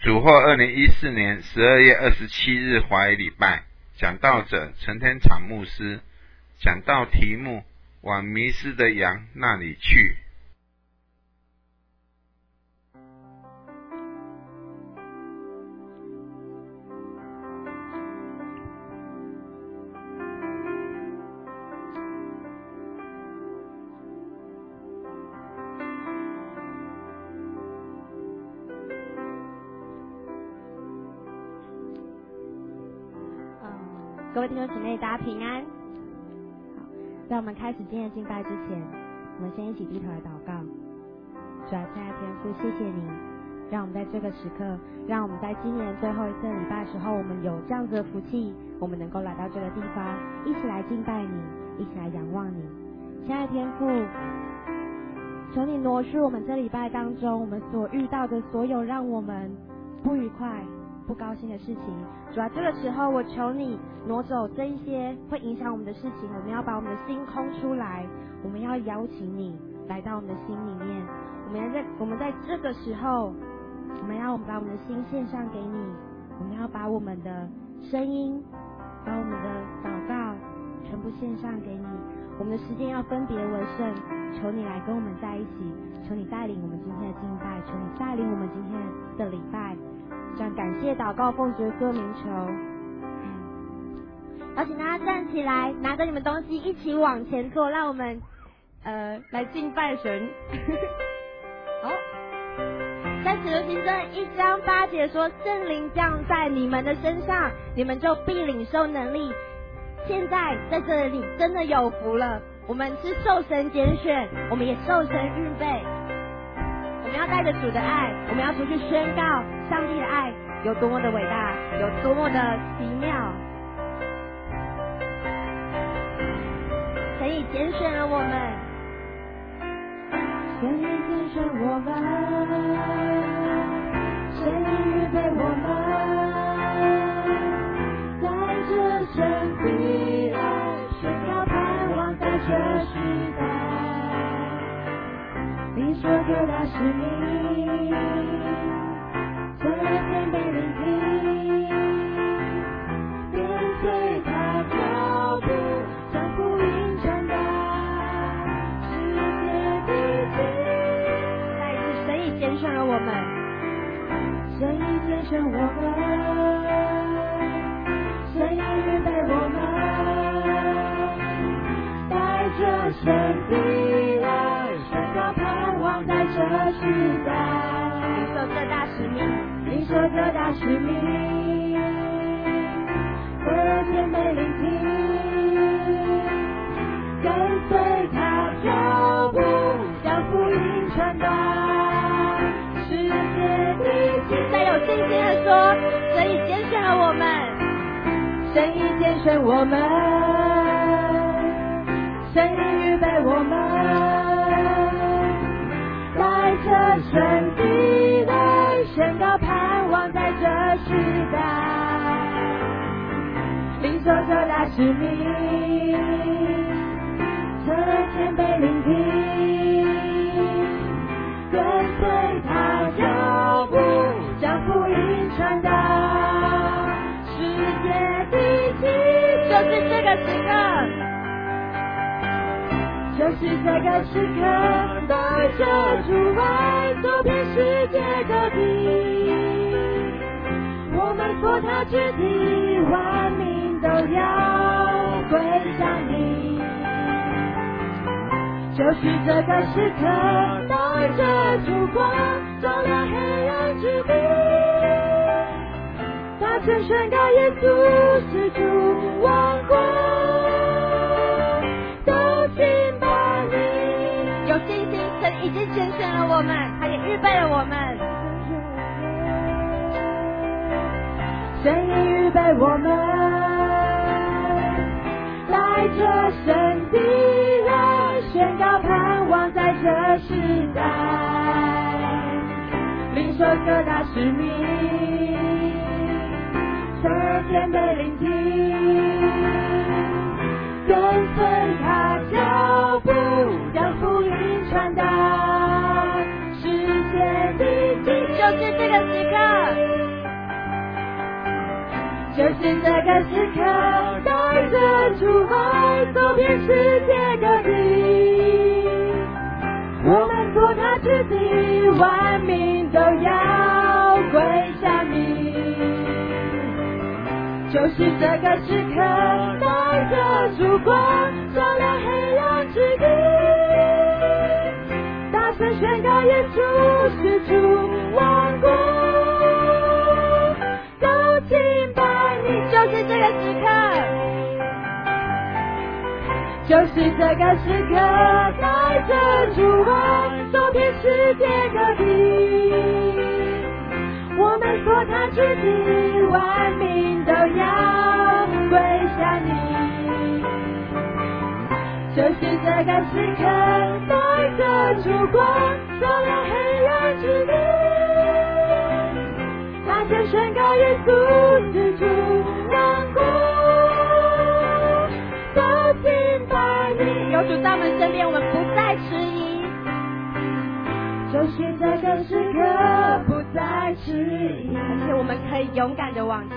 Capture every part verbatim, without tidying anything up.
主后二零一四年十二月二十七日华语礼拜，讲道者陈天场牧师，讲道题目往迷失的羊那里去。 各位弟兄姐妹，大家平安。好，在我们开始今天的敬拜之前，我们先一起低头来祷告。主啊，亲爱的天父，谢谢你，让我们在这个时刻，让我们在今年最后一次礼拜的时候，我们有这样子的福气，我们能够来到这个地方，一起来敬拜你，一起来仰望你。亲爱的天父，求你挪去我们这礼拜当中我们所遇到的所有让我们不愉快、不高兴的事情。主啊，这个时候我求你挪走这一些会影响我们的事情，我们要把我们的心空出来，我们要邀请你来到我们的心里面。我们要在我们在这个时候，我们要把我们的心献上给你，我们要把我们的声音、把我们的祷告全部献上给你。我们的时间要分别为圣，求你来跟我们在一起，求你带领我们今天的敬拜，求你带领我们今天的礼拜。这样感谢祷告奉耶稣名求。邀请大家站起来，拿着你们东西一起往前坐，让我们呃来敬拜神。好，在使徒行传一章八节说，圣灵降在你们的身上，你们就必领受能力。现在在这里真的有福了，我们是受神拣选，我们也受神预备。我们要带着主的爱，我们要出去宣告上帝的爱有多么的伟大，有多么的奇妙。神已拣选了我们， 神已拣选我们，神已预备我们，带着神的爱宣告盼望在这时代。你说各大使命，这天被聆听，跟随他脚步，将福音传达世界地极。 再一次，神已拣选了我们， 神已拣选我们，神已预备我们，带着神的爱宣告盼望在这时代。 领受这大使命， 领受这大使命，耳天被聆听，跟随他脚步，将福音传达世界地极。 再有信心的说，神已拣选了我们， 神已拣选我们，神已预备我们，带着神的爱宣告盼望在这时代。领受这大使命，这天被聆听，跟随他脚步，将福音传达世界地极。 就是这个时刻， 就是这个时刻，带着主爱走遍世界各地，我们做他肢体，万民都要归向你。就是这个时刻，带着烛光照亮黑暗之地，大声宣告耶稣是主，万国都敬拜你。 有信心，神已经拣选了我们，他也预备了我们。 神已预备我们，带着神的爱宣告盼望在这时代。领受各大使命，这天被聆听，跟随他脚步，将福音传达世界地极。 就是这个时刻， 就是这个时刻，带着主爱走遍世界各地。我们做他之地，万民都要归向你。就是这个时刻，带着烛光照亮黑暗之地，大声宣告耶稣是主，万国都敬拜你。就是这个时刻，就是这个时刻，带着主爱走遍世界各地。我们做他之地，万民都要归向你。就是这个时刻，带着烛光照亮黑暗之地，大声宣告耶稣是主，万国都敬拜你。有主在我们身边，我们不再迟疑。就是这个时刻，不再迟疑， 而且我们可以勇敢的往前。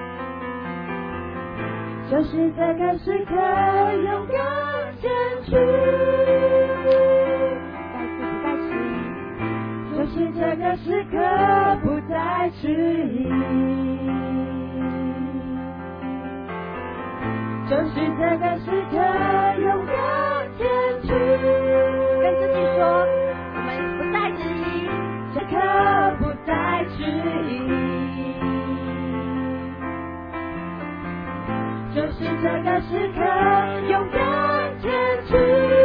就是这个时刻，勇敢前去。 再次不再迟疑。 就是这个时刻，不再迟疑。就是这个时刻，勇敢前去。 跟自己说，我们不再迟疑， 这刻不再迟疑。就是这个时刻，勇敢前去。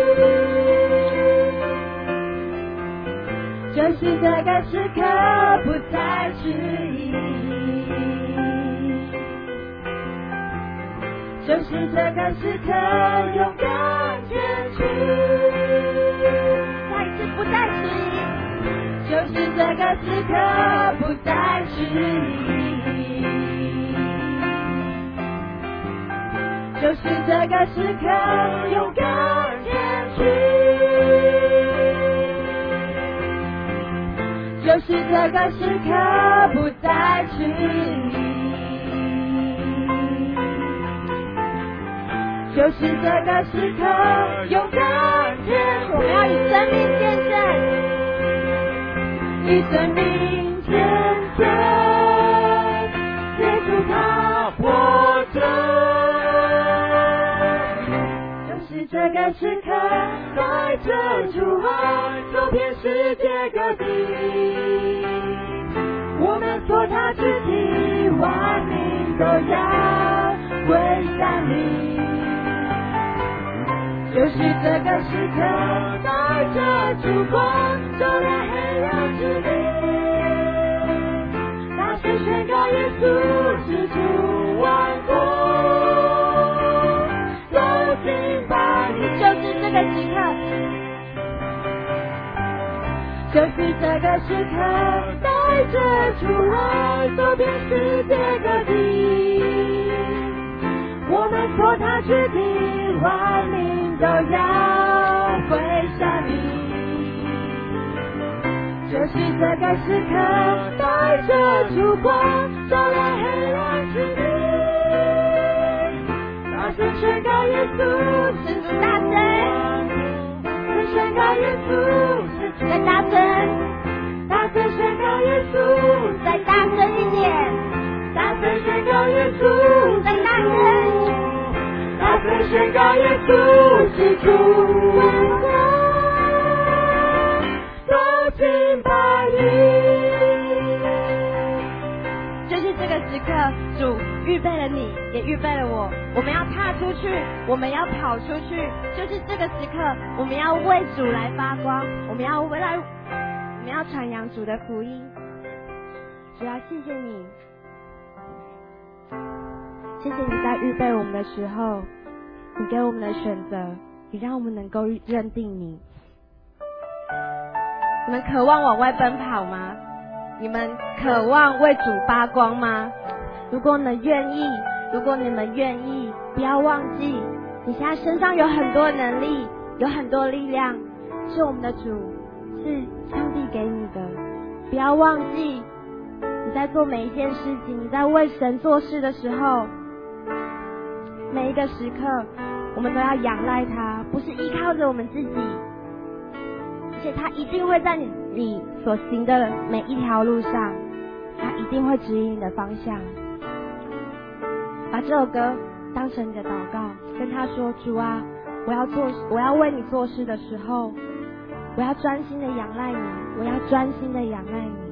就是这个时刻，不再迟疑。就是这个时刻，勇敢前去。 再一次不再迟疑。 就是这个时刻，不再迟疑。就是这个时刻，勇敢前去。就是这个时刻，不再迟疑。就是这个时刻，勇敢前去。 我们要以生命见证， 以生命见证，耶稣他活着。就是这个时刻，带着主爱走遍世界各地。我们做他之地，万民都要归向你。就是这个时刻，带着烛光照亮黑暗之地，大声宣告耶稣是主，万国都敬拜你。 就是这个时刻， 就是这个时刻，带着主爱走遍世界各地。我们做他之地，万民都要归向你。就是这个时刻，带着烛光照亮黑暗之地，大声宣告耶稣是主， 大声， 大声宣告耶稣是主， 再大声， 大声宣告耶稣， 再大声一点， 大声宣告耶稣， 再大声， 大声宣告耶稣是主，万国都敬拜你。 就是这个时刻，主预备了你，也预备了我。我们要踏出去，我们要跑出去。就是这个时刻，我们要为主来发光，我们要为来，我们要传扬主的福音。主要谢谢你。谢谢你在预备我们的时候，你给我们的选择，你让我们能够认定你。你们渴望往外奔跑吗？你们渴望为主发光吗？如果你们愿意，如果你们愿意，不要忘记，你现在身上有很多能力，有很多力量，是我们的主，是上帝给你的。不要忘记，你在做每一件事情，你在为神做事的时候，每一个时刻我们都要仰赖他，不是依靠着我们自己，而且他一定会在你你所行的每一条路上，他一定会指引你的方向。把这首歌当成你的祷告，跟他说，主啊，我要做我要为你做事的时候，我要专心的仰赖你，我要专心的仰赖你。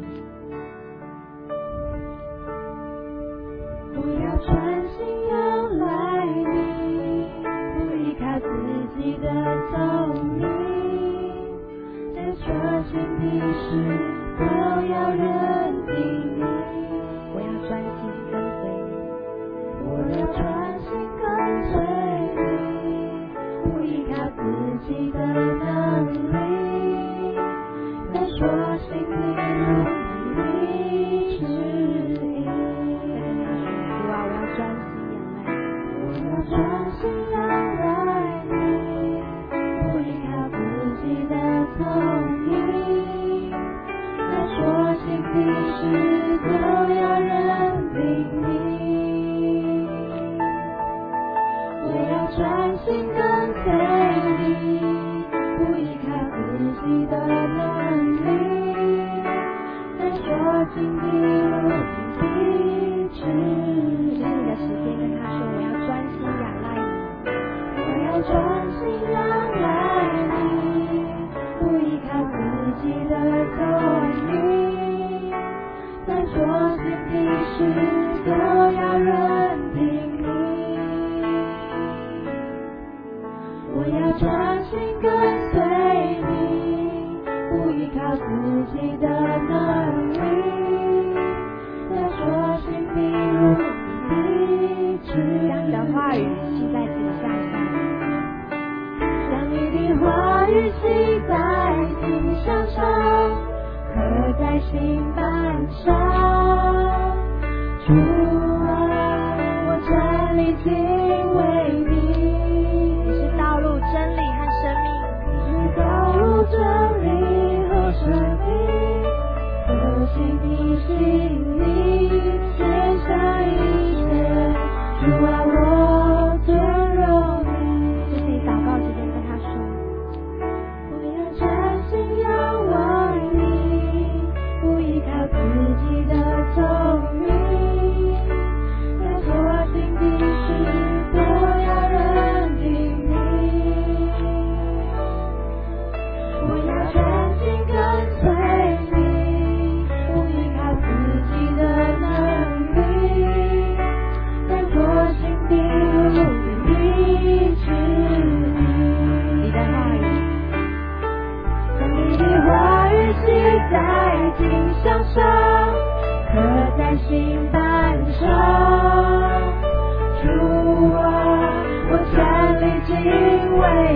我要专心仰赖你，不依靠自己的聪明，在所行的事都要认定你。 我要专心跟随你， 我要专心跟随你，不依靠自己的能力，在所行的路你指引。专心仰赖你，不依靠自己的聪明，在所行的事都要认定你。我要专心跟随你，不依靠自己的能力，在所行的路你指引。 在你的时间跟他说，我要专心仰赖你。 我要专心仰赖你，不依靠自己的聪明，在所行的事都要认定你。我要专心跟随你，不依靠自己的能力，在所行的路你指引。 将你的话语记在心上上。 将你的话语记在心上上，刻在心板上。主啊，我站立敬畏你。 你是道路、真理和生命。 你是道路、真理和生命。可信的心里献上一切。主啊，我尊荣你。 这是你祷告之间跟他说。 我要专心仰望你，不依靠自己的聪明，在所行的事都要认定你。我要专心跟随你，不依靠自己的能力，在所行的路你指引。 你的话语， 将你的话语记在经上上，刻在心板上。主啊，我站立敬畏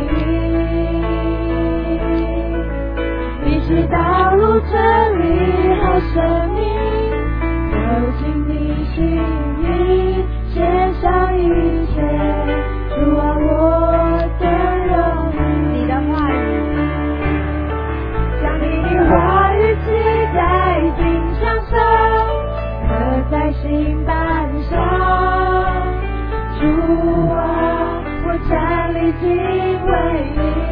你。你是道路、真理和生命，走进你心里，献上一切。主啊，我尊荣你。 你的话语， 将你的话语记在经上上，刻在心板上。主啊，我站立敬畏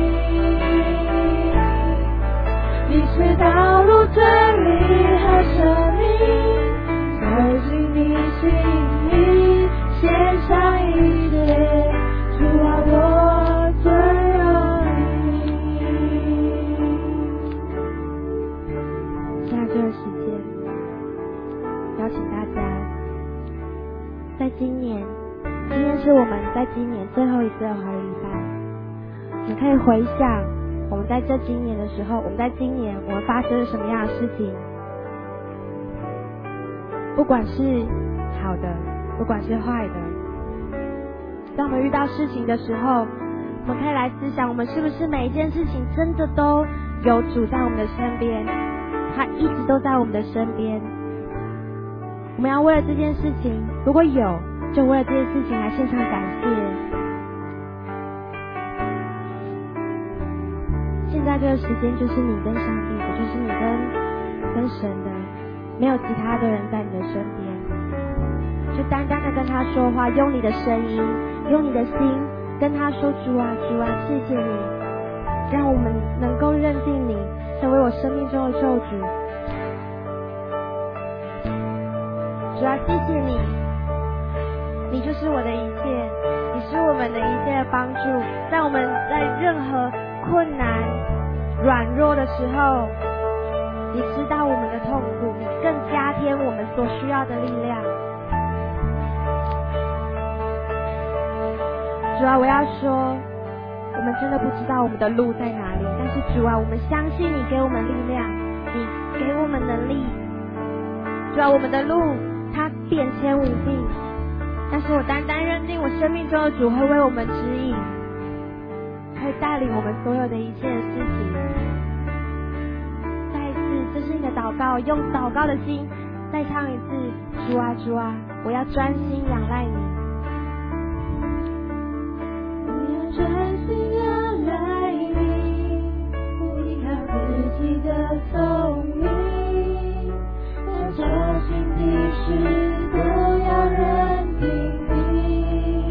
你。你是道路、真理和生命，走进你心里，献上一切。主啊，我尊荣你。 现在这个时间，邀请大家，在今年，今天是我们在今年最后一次的华语礼拜，你可以回想我们在这今年的时候，我们在今年我们发生了什么样的事情，不管是好的，不管是坏的。当我们遇到事情的时候，我们可以来思想，我们是不是每一件事情真的都有主在我们的身边，他一直都在我们的身边。我们要为了这件事情，如果有，就为了这件事情来献上感谢。现在这个时间就是你跟上帝的，就是你跟跟神的， 没有其他的人在你的身边，就单单的跟他说话，用你的声音，用你的心跟他说，主啊主啊，谢谢你让我们能够认定你成为我生命中的救主。主啊，谢谢你，你就是我的一切，你是我们的一切的帮助，在我们在任何困难软弱的时候，你知道我们的痛苦，你更加添我们所需要的力量。主啊，我要说我们真的不知道我们的路在哪里，但是主啊，我们相信你给我们力量，你给我们能力。主啊，我们的路它变迁无定，但是我单单认定我生命中的主会为我们指引，会带领我们所有的一切的事情。再一次，这是你的祷告，用祷告的心再唱一次，主啊主啊，我要专心仰赖你， 我要专心仰赖你，不依靠自己的聪明，要做心的事都要认定你，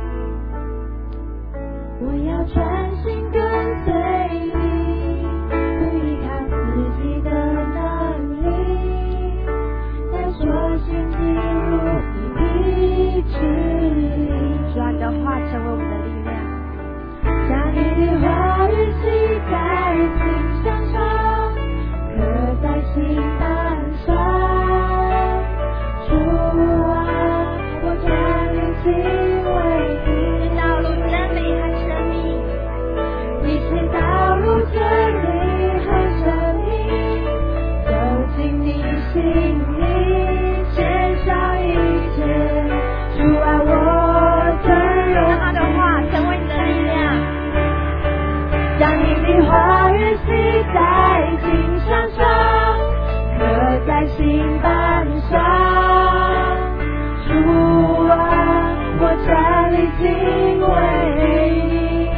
我要专心跟随你，不依靠自己的能力，要做心的路你的指引， 主啊，你的话成为我们的力量， 将你的话语记在心上上，刻在心板上。主啊，我将你敬畏你， 道路真理和生命， 你是道路真理和生命，走进你心里，献上一切。主啊，我尊荣让他的话成为你的力量， 将你的话语记在经上上，刻在心板上。主啊，我站立敬畏你，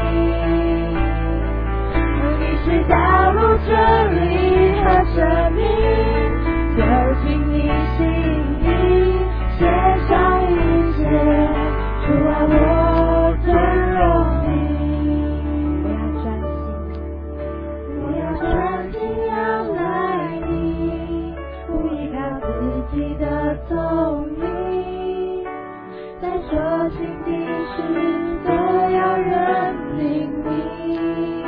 你是道路真理和生命，走进你心里，献上一切。主啊，我尊荣你， 我要专心， 我要专心仰赖你，不依靠自己的聪明，在所行的事都要认定你，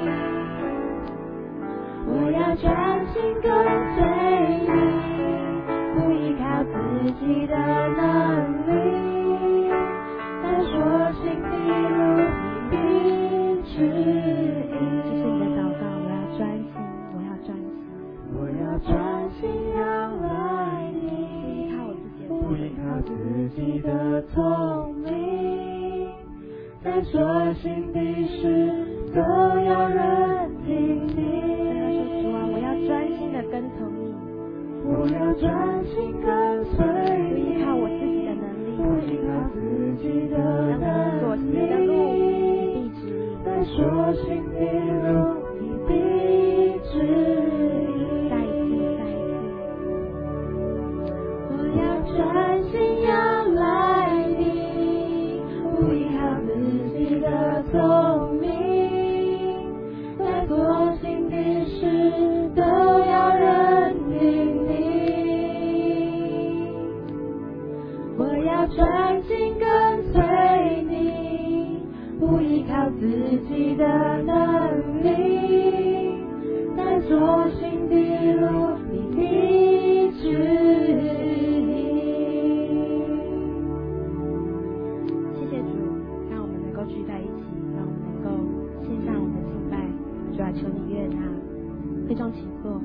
我要专心跟随你，不依靠自己的能力，在所行的路你的指引。 这是你的祷告，我要专心，我要专心， 我要专心仰赖你， 不依靠我自己的不依靠自己的聪明，在所行的事都要认定你。 主啊，我要专心的跟从你， 我要专心跟随不你， 依靠我自己的能力， 不依靠自己的能所行的路力， 你必指引， 在所行的路你必指引。 再一次，再一次， 我要专心仰赖你，不依靠自己的聪明，在所行的事都要认定你，我要专心跟随你，不依靠自己的能力，在所行的路你必指引。 谢谢主，让我们能够聚在一起，让我们能够献上我们的敬拜。主啊，求你悦纳，会众请坐。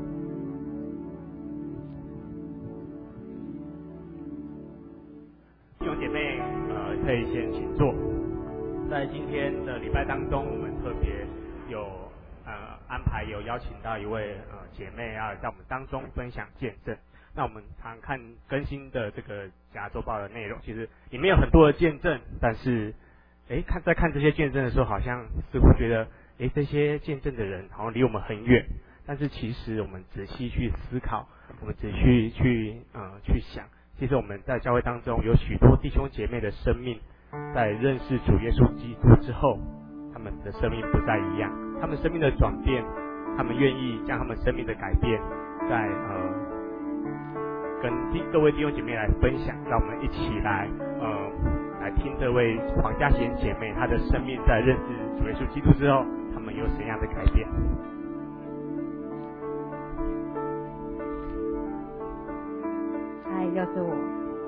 弟兄姐妹，呃，可以先请坐。在今天的礼拜当中，我们特别有呃安排有邀请到一位呃姐妹啊，在我们当中分享见证。那我们常看更新的这个甲周报的内容，其实里面有很多的见证，但是诶看在看这些见证的时候，好像似乎觉得诶这些见证的人好像离我们很远，但是其实我们仔细去思考， 我们仔细去呃去想，其实我们在教会当中有许多弟兄姐妹的生命，在认识主耶稣基督之后，他们的生命不再一样，他们生命的转变，他们愿意将他们生命的改变，在呃跟各位弟兄姐妹来分享，让我们一起来呃来听这位黄家贤姐妹她的生命在认识主耶稣基督之后，他们有怎样的改变。 嗨，又是我。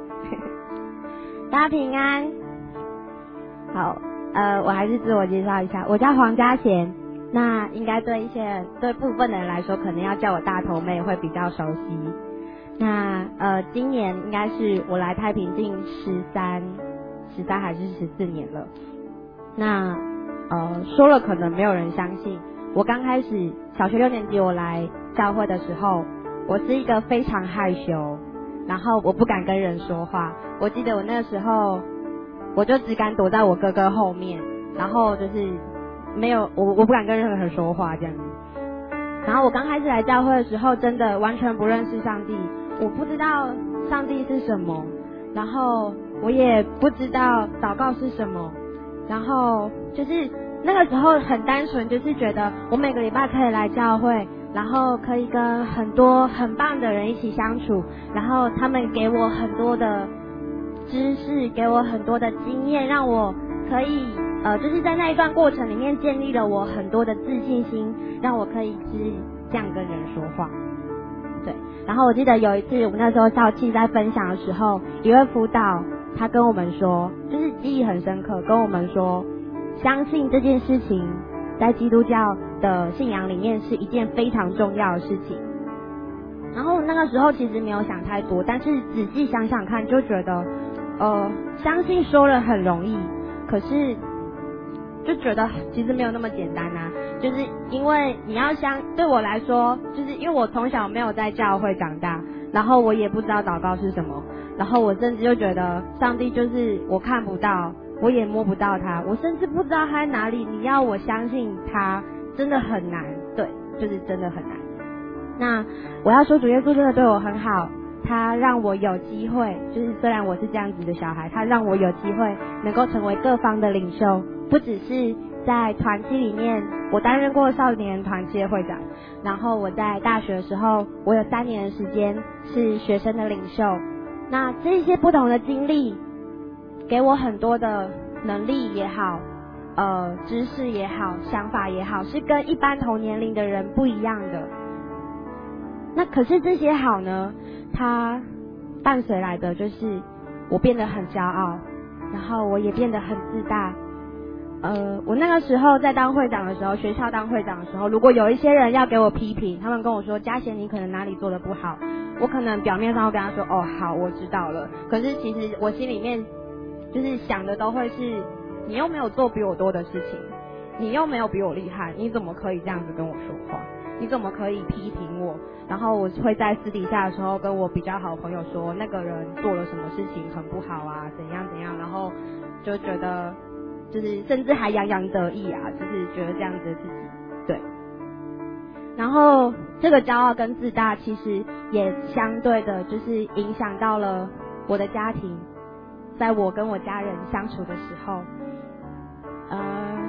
大家平安。好，呃，我还是自我介绍一下，我叫黄家贤。那应该对一些人，对部分的人来说，可能要叫我大头妹会比较熟悉。那呃，今年应该是我来太平近十三、十三还是十四年了。那呃，说了可能没有人相信。我刚开始小学六年级我来教会的时候，我是一个非常害羞，然后我不敢跟人说话。我记得我那个时候，我就只敢躲在我哥哥后面，然后就是没有我我不敢跟任何人说话这样子。然后我刚开始来教会的时候，真的完全不认识上帝，我不知道上帝是什么，然后我也不知道祷告是什么，然后就是那个时候很单纯，就是觉得我每个礼拜可以来教会，然后可以跟很多很棒的人一起相处，然后他们给我很多的知识，给我很多的经验，让我可以呃，就是在那一段过程里面建立了我很多的自信心，让我可以是这样跟人说话。对，然后我记得有一次我们那时候校庆在分享的时候，一位辅导他跟我们说，就是记忆很深刻，跟我们说相信这件事情在基督教的信仰里面是一件非常重要的事情。然后那个时候其实没有想太多，但是仔细想想看就觉得呃，相信说了很容易，可是就觉得其实没有那么简单啊。就是因为你要相对我来说，就是因为我从小没有在教会长大，然后我也不知道祷告是什么，然后我甚至就觉得上帝就是我看不到，我也摸不到他，我甚至不知道他在哪里，你要我相信他真的很难。对，就是真的很难。那我要说主耶稣真的对我很好，他让我有机会，就是虽然我是这样子的小孩，他让我有机会能够成为各方的领袖，不只是在团契里面，我担任过少年团契的会长，然后我在大学的时候，我有三年的时间是学生的领袖。那这些不同的经历给我很多的能力也好，呃，知识也好，想法也好，是跟一般同年龄的人不一样的。那可是这些好呢，它伴随来的就是我变得很骄傲，然后我也变得很自大。呃，我那个时候在当会长的时候，学校当会长的时候，如果有一些人要给我批评，他们跟我说嘉贤你可能哪里做得不好，我可能表面上会跟他说哦好我知道了，可是其实我心里面就是想的都会是你又没有做比我多的事情，你又没有比我厉害，你怎么可以这样子跟我说话，你怎么可以批评我。然后我会在私底下的时候跟我比较好的朋友说那个人做了什么事情很不好啊，怎样怎样，然后就觉得就是甚至还洋洋得意啊，就是觉得这样子的自己。对，然后这个骄傲跟自大其实也相对的就是影响到了我的家庭，在我跟我家人相处的时候，呃，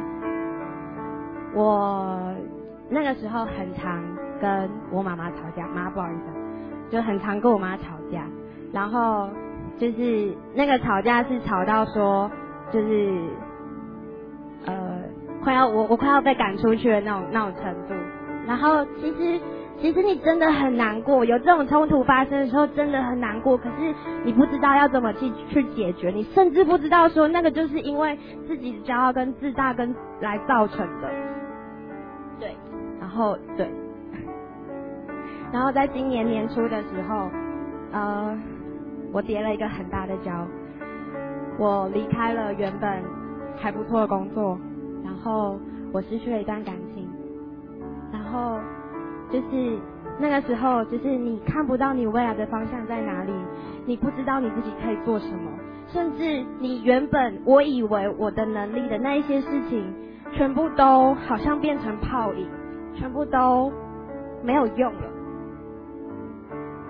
我那个时候很常跟我妈妈吵架，妈不好意思，就很常跟我妈吵架，然后就是那个吵架是吵到说就是呃快要我我快要被赶出去的那种那种程度。然后其实其实你真的很难过，有这种冲突发生的时候真的很难过，可是你不知道要怎么去去解决，你甚至不知道说那个就是因为自己的骄傲跟自大跟来造成的。对，然后对然后在今年年初的时候，呃，我跌了一个很大的跤，我离开了原本还不错的工作，然后我失去了一段感情，然后就是那个时候，就是你看不到你未来的方向在哪里，你不知道你自己可以做什么，甚至你原本我以为我的能力的那一些事情，全部都好像变成泡影，全部都没有用了。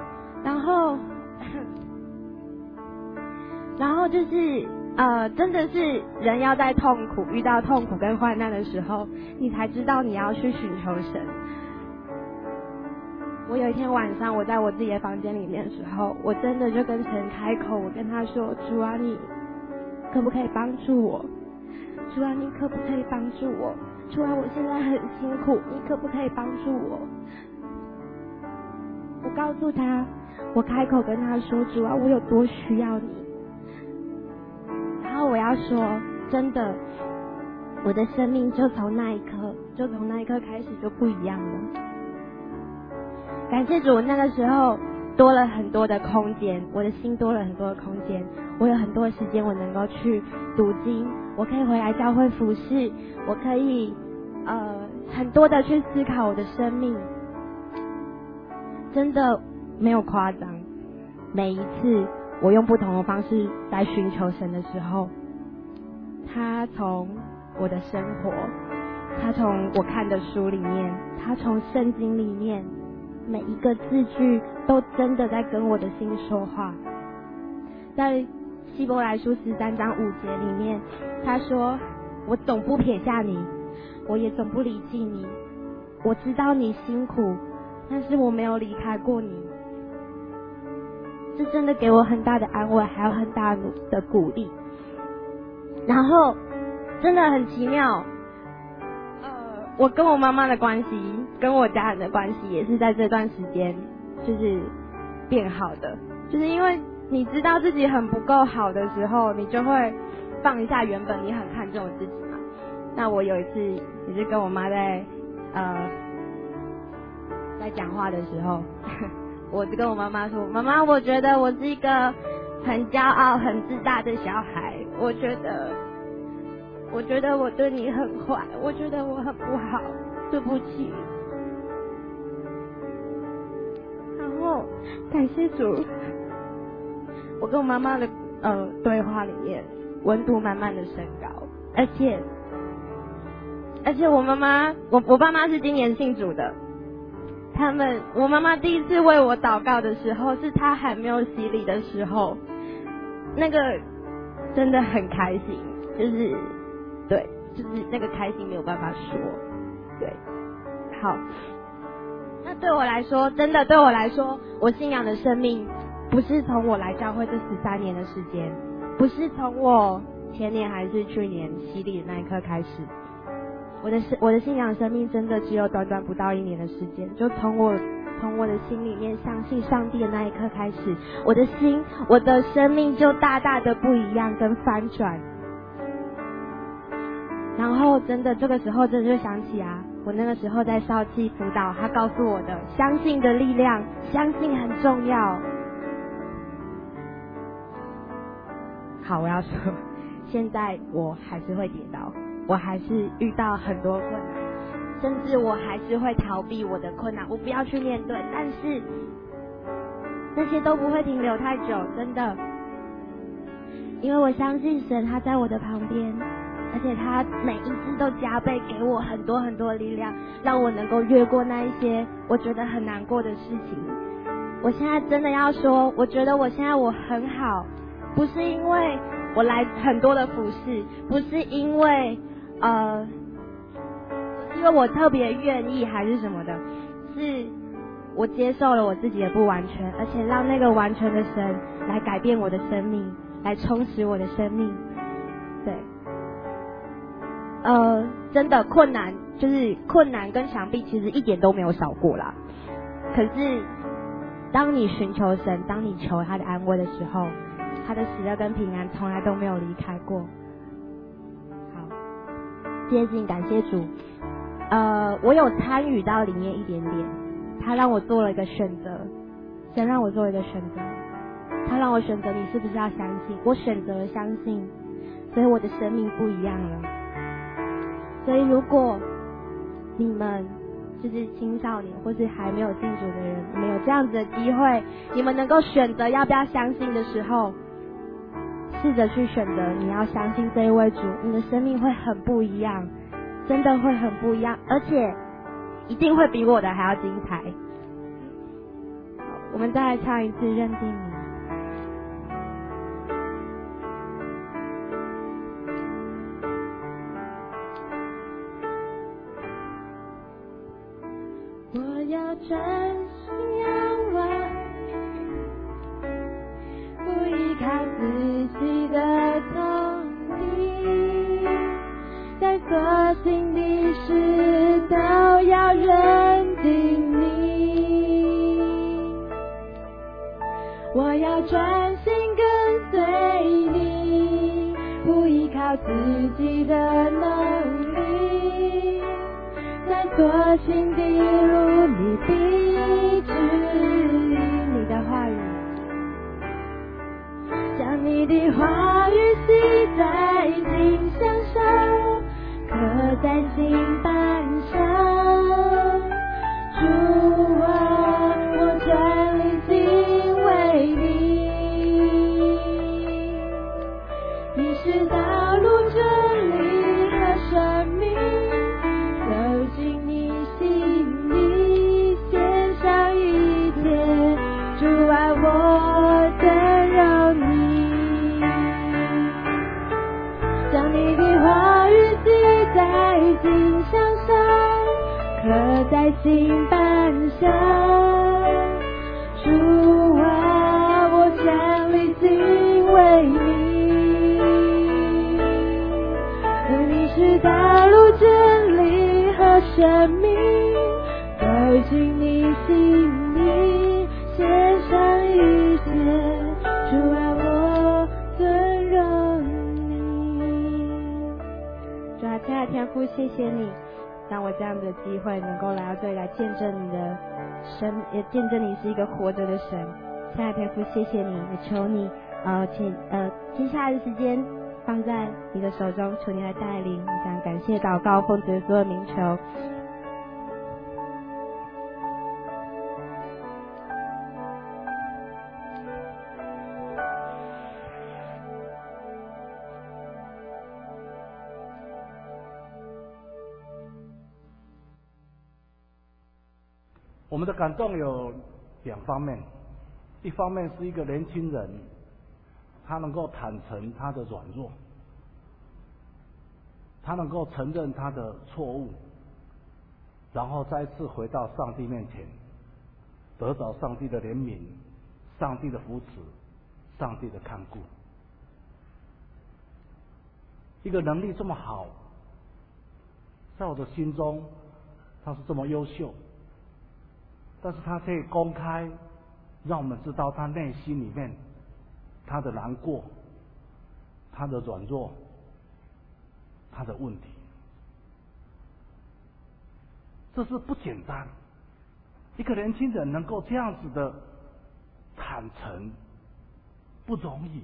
后，然后就是呃，真的是人要在痛苦、遇到痛苦跟患难的时候，你才知道你要去寻求神。我有一天晚上，我在我自己的房间里面的时候，我真的就跟神开口，我跟他说：“主啊，你可不可以帮助我？主啊，你可不可以帮助我？主啊，我现在很辛苦，你可不可以帮助我？”我告诉他，我开口跟他说：“主啊，我有多需要你。”然后我要说，真的，我的生命就从那一刻，就从那一刻开始就不一样了。感谢主，那个时候多了很多的空间，我的心多了很多的空间，我有很多的时间，我能够去读经，我可以回来教会服侍，我可以呃很多的去思考我的生命。真的没有夸张，每一次我用不同的方式来寻求神的时候，他从我的生活，他从我看的书里面，他从圣经里面，每一个字句都真的在跟我的心说话。在希伯来书十三章五节里面，他说：“我总不撇下你，我也总不离弃你。我知道你辛苦，但是我没有离开过你。”这真的给我很大的安慰，还有很大的鼓励。然后真的很奇妙，呃，我跟我妈妈的关系，跟我家人的关系，也是在这段时间就是变好的。就是因为你知道自己很不够好的时候，你就会放一下原本你很看重的自己嘛。那我有一次也是跟我妈在呃在讲话的时候，我就跟我妈妈说：“妈妈，我觉得我是一个很骄傲、很自大的小孩。我觉得，我觉得我对你很坏，我觉得我很不好，对不起。”然后感谢主，我跟我妈妈的呃对话里面，温度慢慢的升高，而且而且我妈妈，我我爸妈是今年信主的。他们，我妈妈第一次为我祷告的时候，是她还没有洗礼的时候，那个真的很开心，就是对，就是那个开心没有办法说，对，好，那对我来说，真的对我来说，我信仰的生命不是从我来教会这十三年的时间，不是从我前年还是去年洗礼的那一刻开始。我的我的信仰生命真的只有短短不到一年的时间，就从我从我的心里面相信上帝的那一刻开始，我的心我的生命就大大的不一样跟翻转。然后真的这个时候真的就想起啊，我那个时候在少期辅导，他告诉我的相信的力量，相信很重要。好，我要说，现在我还是会跌倒，我还是遇到很多困难，甚至我还是会逃避我的困难，我不要去面对，但是那些都不会停留太久，真的，因为我相信神他在我的旁边，而且他每一次都加倍给我很多很多的力量，让我能够越过那一些我觉得很难过的事情。我现在真的要说，我觉得我现在我很好，不是因为我来很多的服侍，不是因为呃，因为我特别愿意还是什么的，是我接受了我自己的不完全，而且让那个完全的神来改变我的生命，来充实我的生命。对，呃，真的困难，就是困难跟墙壁其实一点都没有少过啦。可是当你寻求神，当你求他的安慰的时候，他的喜乐跟平安从来都没有离开过。好，接近感谢主。呃，我有参与到里面一点点，他让我做了一个选择，神让我做了一个选择，他让我选择你是不是要相信，我选择了相信，所以我的生命不一样了。所以如果你们就是青少年或是还没有信主的人，你们有这样子的机会，你们能够选择要不要相信的时候，试着去选择你要相信这一位主，你的生命会很不一样，真的会很不一样，而且一定会比我的还要精彩。 我们再来唱一次认定你。 我要专心仰望，不依靠自己的聪明，在所行的事都要认定你。我要专心跟随你，不依靠自己的能力，在所行的路你必指引。你的话语，将你的话语记在心上上，刻在心板上。主啊，我全力敬畏你，你是道路真理和生命，走进你心里，献上一切，主啊，我尊荣你，将你的话语记在心上上，刻在心板上。主啊，我全力敬畏你，你是道路真理和生命，走进你心里，献上一切，主啊，我尊荣你。 主啊，亲爱的天父，谢谢你让我这样的机会能够来到这里来见证你的神，也见证你是一个活着的神。亲爱的天父，谢谢你，也求你呃请呃接下来的时间放在你的手中，求你来带领。我想感谢祷告，奉主耶稣的名求。 我们的感动有两方面，一方面是一个年轻人，他能够坦诚他的软弱，他能够承认他的错误，然后再次回到上帝面前，得到上帝的怜悯，上帝的扶持，上帝的看顾。一个能力这么好，在我的心中他是这么优秀，但是他可以公开让我们知道他内心里面他的难过，他的软弱，他的问题，这是不简单。一个年轻人能够这样子的坦诚，不容易。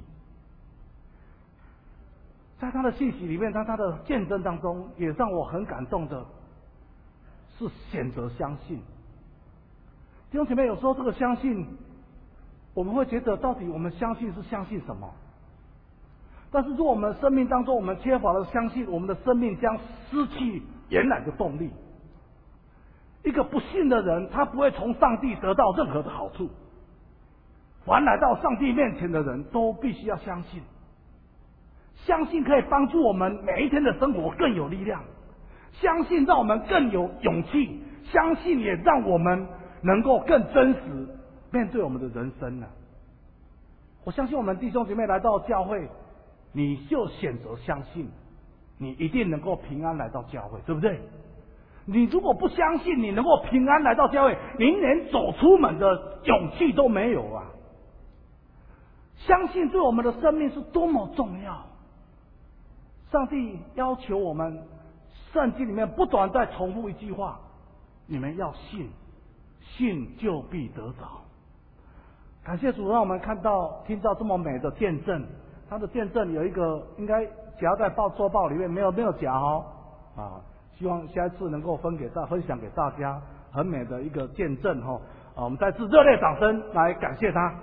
在他的信息里面，在他的见证当中，也让我很感动的是选择相信。弟兄姐妹，有时候这个相信，我们会觉得到底我们相信是相信什么？但是如果我们生命当中我们缺乏了相信，我们的生命将失去原来的动力。一个不信的人，他不会从上帝得到任何的好处。凡来到上帝面前的人都必须要相信，相信可以帮助我们每一天的生活更有力量，相信让我们更有勇气，相信也让我们能够更真实面对我们的人生呢。我相信我们弟兄姐妹来到教会，你就选择相信，你一定能够平安来到教会，对不对？你如果不相信你能够平安来到教会，你连走出门的勇气都没有啊！相信对我们的生命是多么重要。上帝要求我们，圣经里面不断在重复一句话：你们要信，信就必得着。感谢主，让我们看到听到这么美的见证。他的见证有一个应该夹在报周报里面，没有没有夹哦啊！希望下一次能够分给大分享给大家很美的一个见证哈、哦、啊！我们再次热烈掌声来感谢他，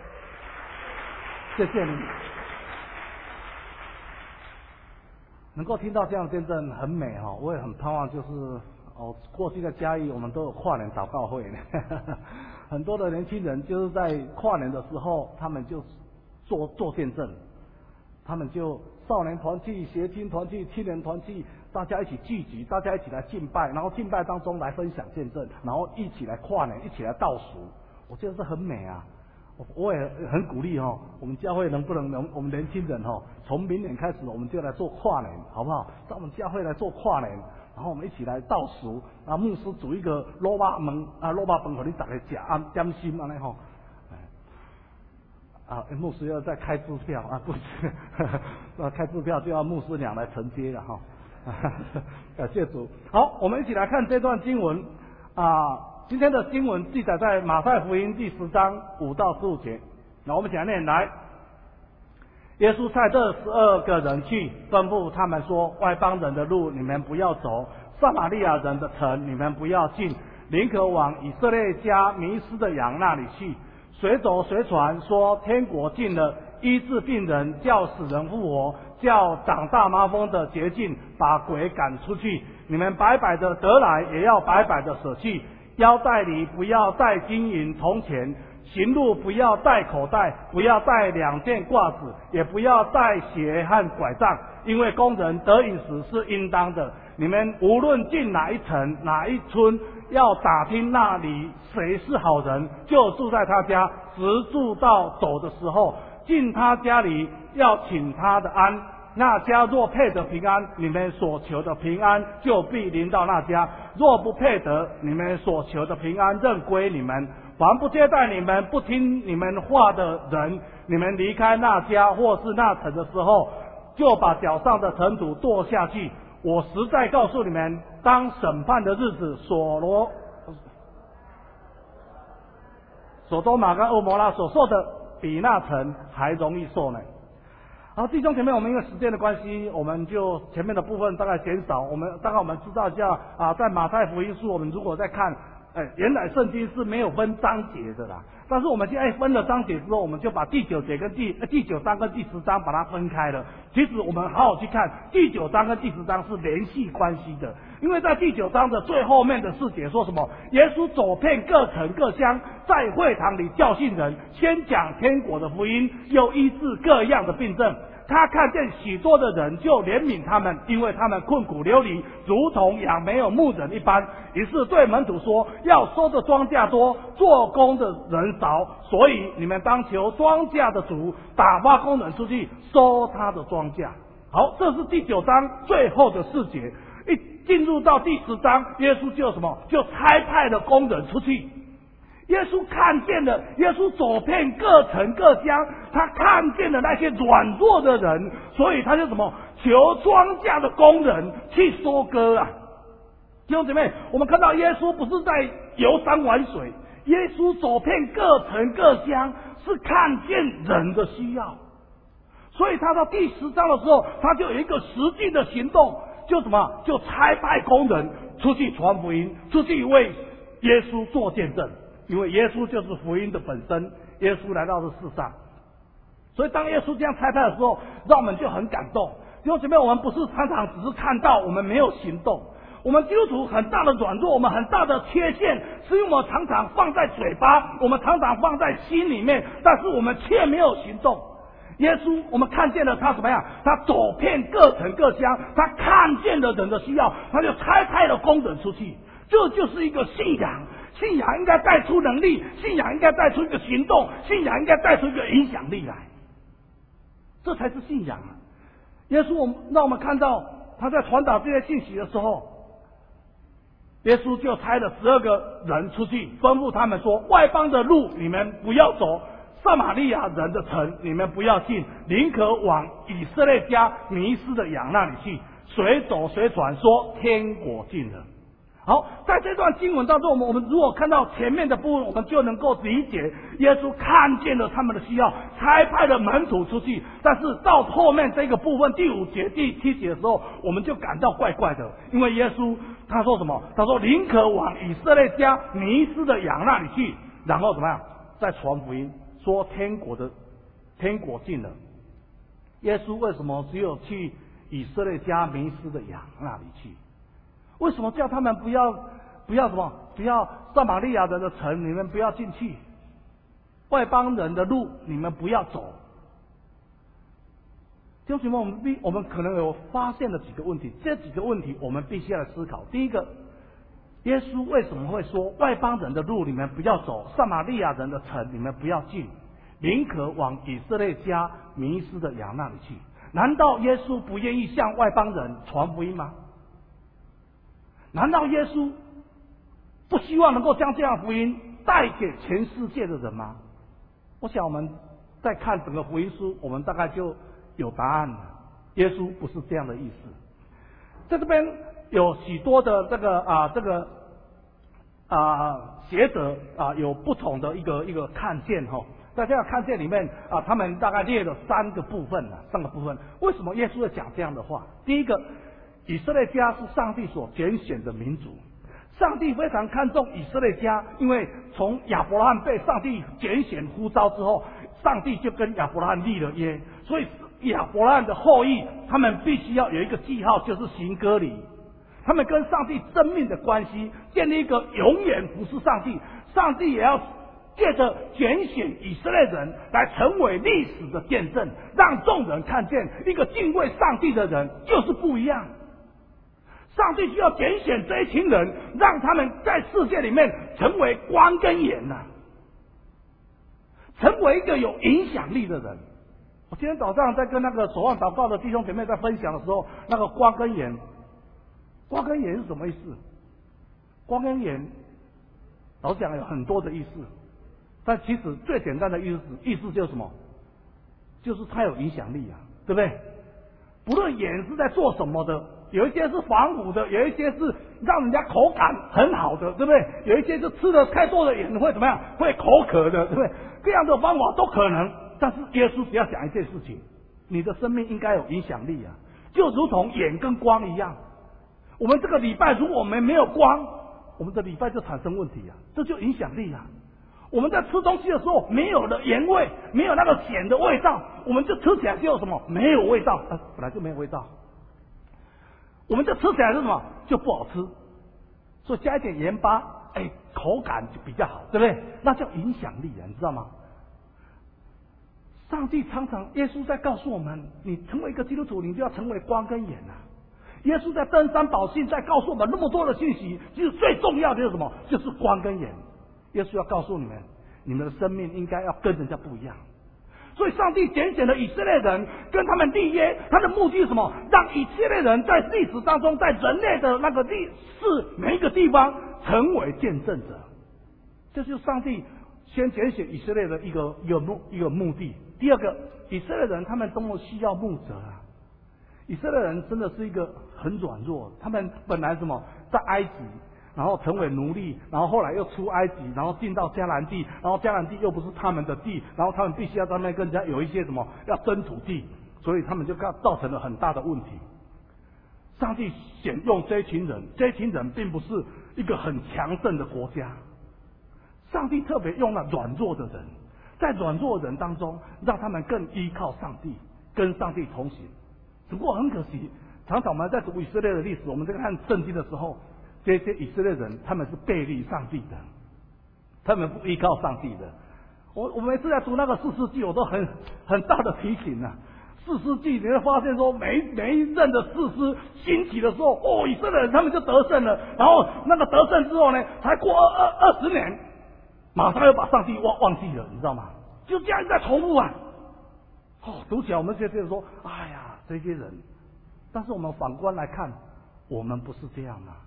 谢谢你。能够听到这样的见证很美哈、哦，我也很盼望就是哦，过去在嘉义我们都有跨年祷告会呢， 很多的年轻人就是在跨年的时候，他们就做做见证，他们就少年团契、协青团契、青年团契，大家一起聚集，大家一起来敬拜，然后敬拜当中来分享见证，然后一起来跨年，一起来倒数，我觉得这很美啊。我也很鼓励哦，我们教会能不能能我们年轻人哦，从明年开始我们就来做跨年，好不好？在我们教会来做跨年，然后我们一起来倒数，然后牧师煮一个萝卜焖啊萝卜饭给你大家吃，安点心安尼吼。啊，牧师要再开支票啊，不是，开支票就要牧师娘来承接了哈。感谢主。好，我们一起来看这段经文啊。今天的经文记载在马太福音第十章五到十五节。那我们一起来念来。耶稣差这十二个人去，吩咐他们说：外邦人的路你们不要走，撒玛利亚人的城你们不要进，宁可往以色列家迷失的羊那里去。随走随传说天国近了，医治病人，叫死人复活，叫长大麻风的洁净，把鬼赶出去。你们白白的得来，也要白白的舍去。腰带里不要带金银铜钱，行路不要带口袋，不要带两件褂子，也不要带鞋和拐杖，因为工人得饮食是应当的。你们无论进哪一城哪一村，要打听那里谁是好人，就住在他家，直住到走的时候，进他家里要请他的安。那家若配得平安，你们所求的平安就必临到那家；若不配得，你们所求的平安任归你们。凡不接待你们、不听你们话的人，你们离开那家或是那城的时候，就把脚上的尘土跺下去。我实在告诉你们，当审判的日子，所罗、所多玛跟蛾摩拉所受的，比那城还容易受呢。好，弟兄姐妹，我们因为时间的关系，我们就前面的部分大概减少。我们大概我们知道一下啊，在马太福音书，我们如果在看，哎，原来圣经是没有分章节的啦。但是我们现在分了章节之后，我们就把第九节跟第第九章跟第十章把它分开了。其实我们好好去看，第九章跟第十章是联系关系的。因为在第九章的最后面的四节说什么？耶稣走遍各城各乡，在会堂里教训人，先讲天国的福音，又医治各样的病症。他看见许多的人，就怜悯他们，因为他们困苦流离，如同羊没有牧人一般。于是对门徒说：要收的庄稼多，做工的人少，所以你们当求庄稼的主打发工人出去收他的庄稼。好，这是第九章最后的四节。一进入到第十章，耶稣就什么？就差派了工人出去。耶稣看见了，耶稣走遍各城各乡，他看见了那些软弱的人，所以他就什么？求庄稼的工人去收割啊！弟兄姊妹，我们看到耶稣不是在游山玩水，耶稣走遍各城各乡，是看见人的需要，所以他到第十章的时候，他就有一个实际的行动，就什么？就差派工人出去传福音，出去为耶稣做见证。因为耶稣就是福音的本身，耶稣来到这世上，所以当耶稣这样差派的时候，让我们就很感动。弟兄姐妹，我们不是常常只是看到，我们没有行动。我们基督徒很大的软弱，我们很大的缺陷，是因为我们常常放在嘴巴，我们常常放在心里面，但是我们却没有行动。耶稣，我们看见了他怎么样？他走遍各城各乡，他看见了人的需要，他就差派了工人出去。这就是一个信仰。信仰应该带出能力，信仰应该带出一个行动，信仰应该带出一个影响力来，这才是信仰啊！耶稣，我们让我们看到他在传导这些信息的时候，耶稣就差了十二个人出去，吩咐他们说：外邦的路你们不要走，撒玛利亚人的城你们不要进，宁可往以色列家迷失的羊那里去。随走随传说天国近了。好，在这段经文当中，我们我们如果看到前面的部分，我们就能够理解耶稣看见了他们的需要，差派了门徒出去。但是到后面这个部分第五节、第七节的时候，我们就感到怪怪的，因为耶稣他说什么？他说宁可往以色列家迷失的羊那里去，然后怎么样？再传福音，说天国的天国近了。耶稣为什么只有去以色列家迷失的羊那里去？为什么叫他们不要不要什么？不要撒玛利亚人的城你们不要进去，外邦人的路你们不要走。弟兄姐妹，我们必我们可能有发现了几个问题，这几个问题我们必须要来思考。第一个，耶稣为什么会说外邦人的路你们不要走，撒玛利亚人的城你们不要进，宁可往以色列家迷失的羊那里去？难道耶稣不愿意向外邦人传福音吗？难道耶稣不希望能够将这样的福音带给全世界的人吗？我想我们在看整个福音书，我们大概就有答案了。耶稣不是这样的意思。在这边有许多的这个啊这个啊学者啊有不同的一个一个看见哈。在这个看见里面啊，他们大概列了三个部分啊，三个部分。为什么耶稣要讲这样的话？第一个，以色列家是上帝所拣选的民族。上帝非常看重以色列家，因为从亚伯拉罕被上帝拣选呼召之后，上帝就跟亚伯拉罕立了约，所以亚伯拉罕的后裔，他们必须要有一个记号，就是行割礼。他们跟上帝生命的关系，建立一个永远服侍上帝。上帝也要借着拣选以色列人来成为历史的见证，让众人看见一个敬畏上帝的人就是不一样。上帝需要拣选这一群人，让他们在世界里面成为光跟盐呐、啊，成为一个有影响力的人。我今天早上在跟那个守望祷告的弟兄姐妹在分享的时候，那个光跟盐，光跟盐是什么意思？光跟盐，老实讲有很多的意思，但其实最简单的意思，意思就是什么？就是它有影响力啊，对不对？不论盐是在做什么的。有一些是防腐的，有一些是让人家口感很好的，对不对？有一些是吃了太多的盐会怎么样？会口渴的，对不对？这样的方法都可能。但是耶稣只要讲一件事情，你的生命应该有影响力啊，就如同盐跟光一样。我们这个礼拜如果我们没有光，我们的礼拜就产生问题啊，这就影响力啊。我们在吃东西的时候没有了盐味，没有那个咸的味道，我们就吃起来就有什么？没有味道，啊，本来就没有味道。我们这吃起来是什么？就不好吃，所以加一点盐巴，哎，口感就比较好，对不对？那叫影响力啊，你知道吗？上帝常常，耶稣在告诉我们，你成为一个基督徒，你就要成为光跟盐啊。耶稣在登山宝训在告诉我们那么多的信息，其实最重要的就是什么？就是光跟盐。耶稣要告诉你们，你们的生命应该要跟人家不一样。所以上帝拣选了以色列人，跟他们立约，他的目的是什么？让以色列人在历史当中，在人类的那个历史每一个地方成为见证者。这就是上帝先拣选以色列的一个一个目一个目的。第二个，以色列人他们多么需要牧者啊！以色列人真的是一个很软弱，他们本来什么在埃及。然后成为奴隶，然后后来又出埃及，然后进到迦南地，然后迦南地又不是他们的地，然后他们必须要在那边跟人家有一些什么要争土地，所以他们就造成了很大的问题。上帝选用这一群人，这一群人并不是一个很强盛的国家，上帝特别用了软弱的人，在软弱的人当中，让他们更依靠上帝，跟上帝同行。只不过很可惜，常常我们在读以色列的历史，我们在看圣经的时候。这些以色列人，他们是背离上帝的，他们不依靠上帝的。我我每次在读那个士师记，我都很很大的提醒啊。士师记你会发现说，每每一任的士师兴起的时候，哦，以色列人他们就得胜了。然后那个得胜之后呢，才过二二二十年，马上又把上帝忘忘记了，你知道吗？就这样在重复啊。哦，读起来我们现在说，哎呀，这些人，但是我们反观来看，我们不是这样啊。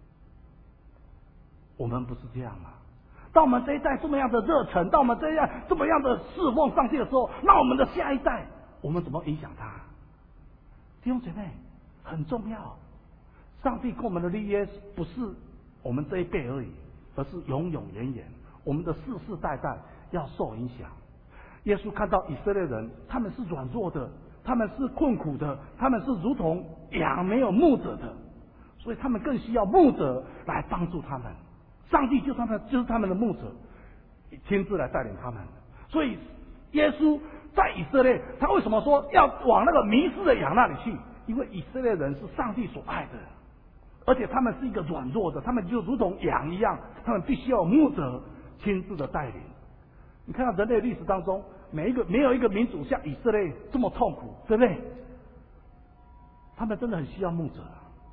我们不是这样啊！当我们这一代这么样的热忱，当我们这样这么样的侍奉上帝的时候，那我们的下一代，我们怎么影响他？弟兄姐妹，很重要。上帝跟我们的立约不是我们这一辈而已，而是永永远远，我们的世世代代要受影响。耶稣看到以色列人，他们是软弱的，他们是困苦的，他们是如同羊没有牧者的，所以他们更需要牧者来帮助他们。上帝就是他们，就是他们的牧者，亲自来带领他们。所以耶稣在以色列，他为什么说要往那个迷失的羊那里去？因为以色列人是上帝所爱的， 而且他们是一个软弱的，他们就如同羊一样，他们必须要有牧者亲自的带领。你看到人类历史当中，每一个没有一个民族像以色列这么痛苦，对不对？他们真的很需要牧者。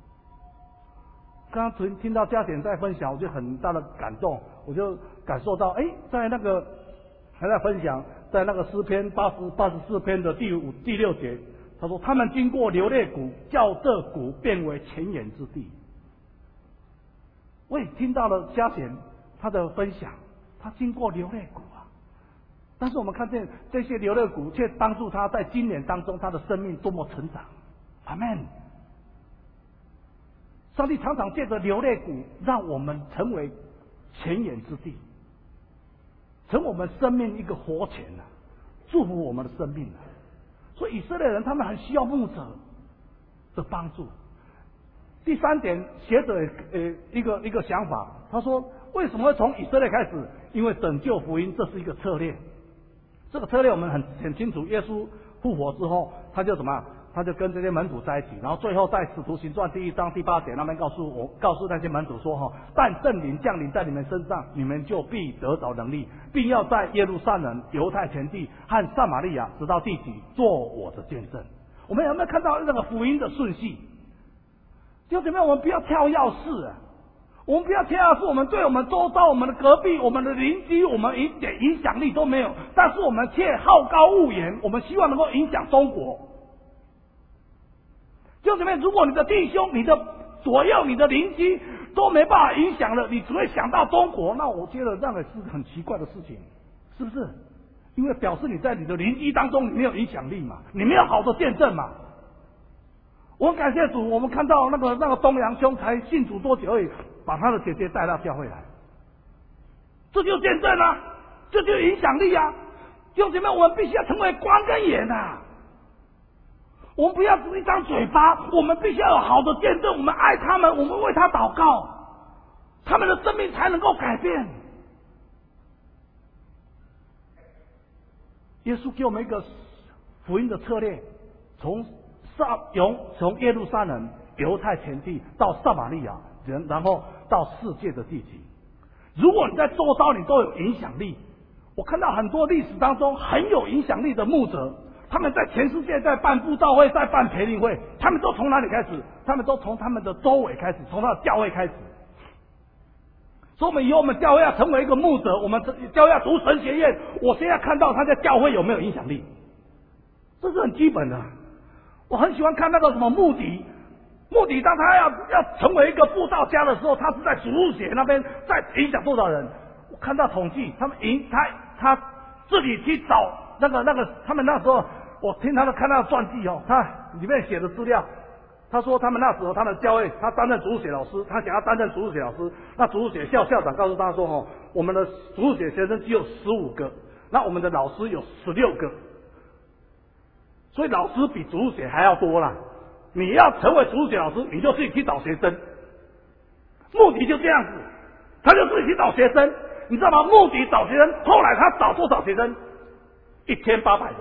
刚刚听到嘉典在分享，我就很大的感动，我就感受到，哎，在那个还在分享，在那个诗篇八十八十四篇的第五第六节，他说：“他们经过流泪谷，叫这谷变为泉源之地。”我也听到了嘉典他的分享，他经过流泪谷啊，但是我们看见这些流泪谷却帮助他在今年当中他的生命多么成长。阿们。上帝常常借着流泪谷，让我们成为泉源之地，成我们生命一个活泉啊，祝福我们的生命啊。所以以色列人他们很需要牧者的帮助。第三点，学者呃一个一个想法，他说为什么会从以色列开始？因为拯救福音这是一个策略，这个策略我们很很清楚。耶稣复活之后，他就什么？他就跟这些门徒在一起，然后最后在使徒行传第一章第八节那边告诉我，告诉那些门徒说哈，但圣灵降临在你们身上，你们就必得着能力，并要在耶路撒冷、犹太全地和撒玛利亚直到地极做我的见证。我们有没有看到那个福音的顺序？弟兄姐妹，我们不要跳跃式啊，我们不要跳跃式，我们对我们周遭、我们的隔壁、我们的邻居，我们一点影响力都没有，但是我们却好高骛远，我们希望能够影响中国。弟兄姐妹，如果你的弟兄、你的左右、你的邻居都没办法影响了，你只会想到中国，那我觉得这样也是很奇怪的事情，是不是？因为表示你在你的邻居当中你没有影响力嘛，你没有好的见证嘛。我感谢主，我们看到那个那个东阳兄才信主多久而已，把他的姐姐带到教会来，这就见证啊，这就影响力啊。弟兄姐妹，我们必须要成为光跟盐啊。我们不要只是一张嘴巴，我们必须要有好的见证。我们爱他们，我们为他祷告，他们的生命才能够改变。耶稣给我们一个福音的策略，从撒由从耶路撒冷、犹太全地到撒玛利亚，然后到世界的地极。如果你在周遭你都有影响力，我看到很多历史当中很有影响力的牧者。他们在全世界在办布道会，在办培灵会，他们都从哪里开始？他们都从他们的周围开始，从他的教会开始。所以我们以后我们教会要成为一个牧者，我们教会要读神学院。我现在看到他在教会有没有影响力，这是很基本的。我很喜欢看那个什么穆迪，穆迪当他要要成为一个布道家的时候，他是在主日学那边在影响多少人？我看到统计，他们影他他自己去找那个那个，他们那时候。我听他们看到传记哦，他里面写的资料，他说他们那时候他们教会，他担任主日学老师，他想要担任主日学老师，那主日学校校长告诉他说哦，我们的主日学学生只有十五个，那我们的老师有十六个，所以老师比主日学还要多啦。你要成为主日学老师，你就自己去找学生，目的就这样子，他就自己去找学生，你知道吗？目的找学生，后来他找多少学生？一千八百人。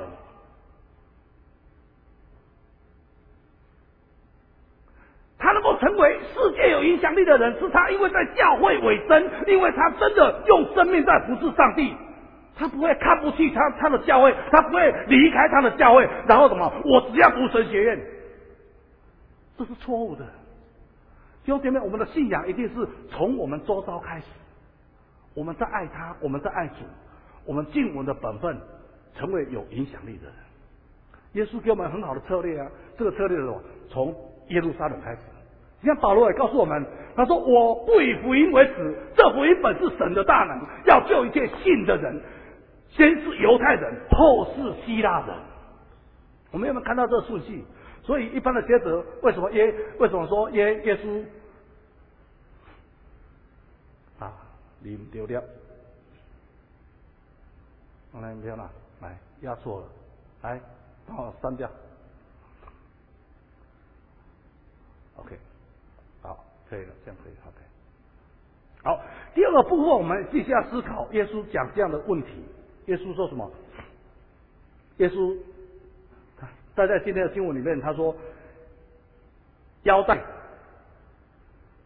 他能够成为世界有影响力的人，是他因为在教会委身，因为他真的用生命在服侍上帝，他不会看不起他他的教会，他不会离开他的教会，然后什么？我只要读神学院，这是错误的。弟兄姐妹，我们的信仰一定是从我们周遭开始，我们在爱他，我们在爱主，我们尽我们的本分，成为有影响力的人。耶稣给我们很好的策略啊，这个策略是什么？从耶路撒冷开始。你看保罗也告诉我们，他说我不以福音为耻，这福音本是神的大能，要救一切信的人，先是犹太人，后是希腊人。我们有没有看到这个顺序？所以一般的学者为什么耶为什么说耶耶稣啊啉丢了，来不要了，来压错了，来帮我删掉。OK， 好，可以了，这样可以 ，OK。好，第二个部分我们继续要思考耶稣讲这样的问题。耶稣说什么？耶稣他在今天的经文里面他说，腰带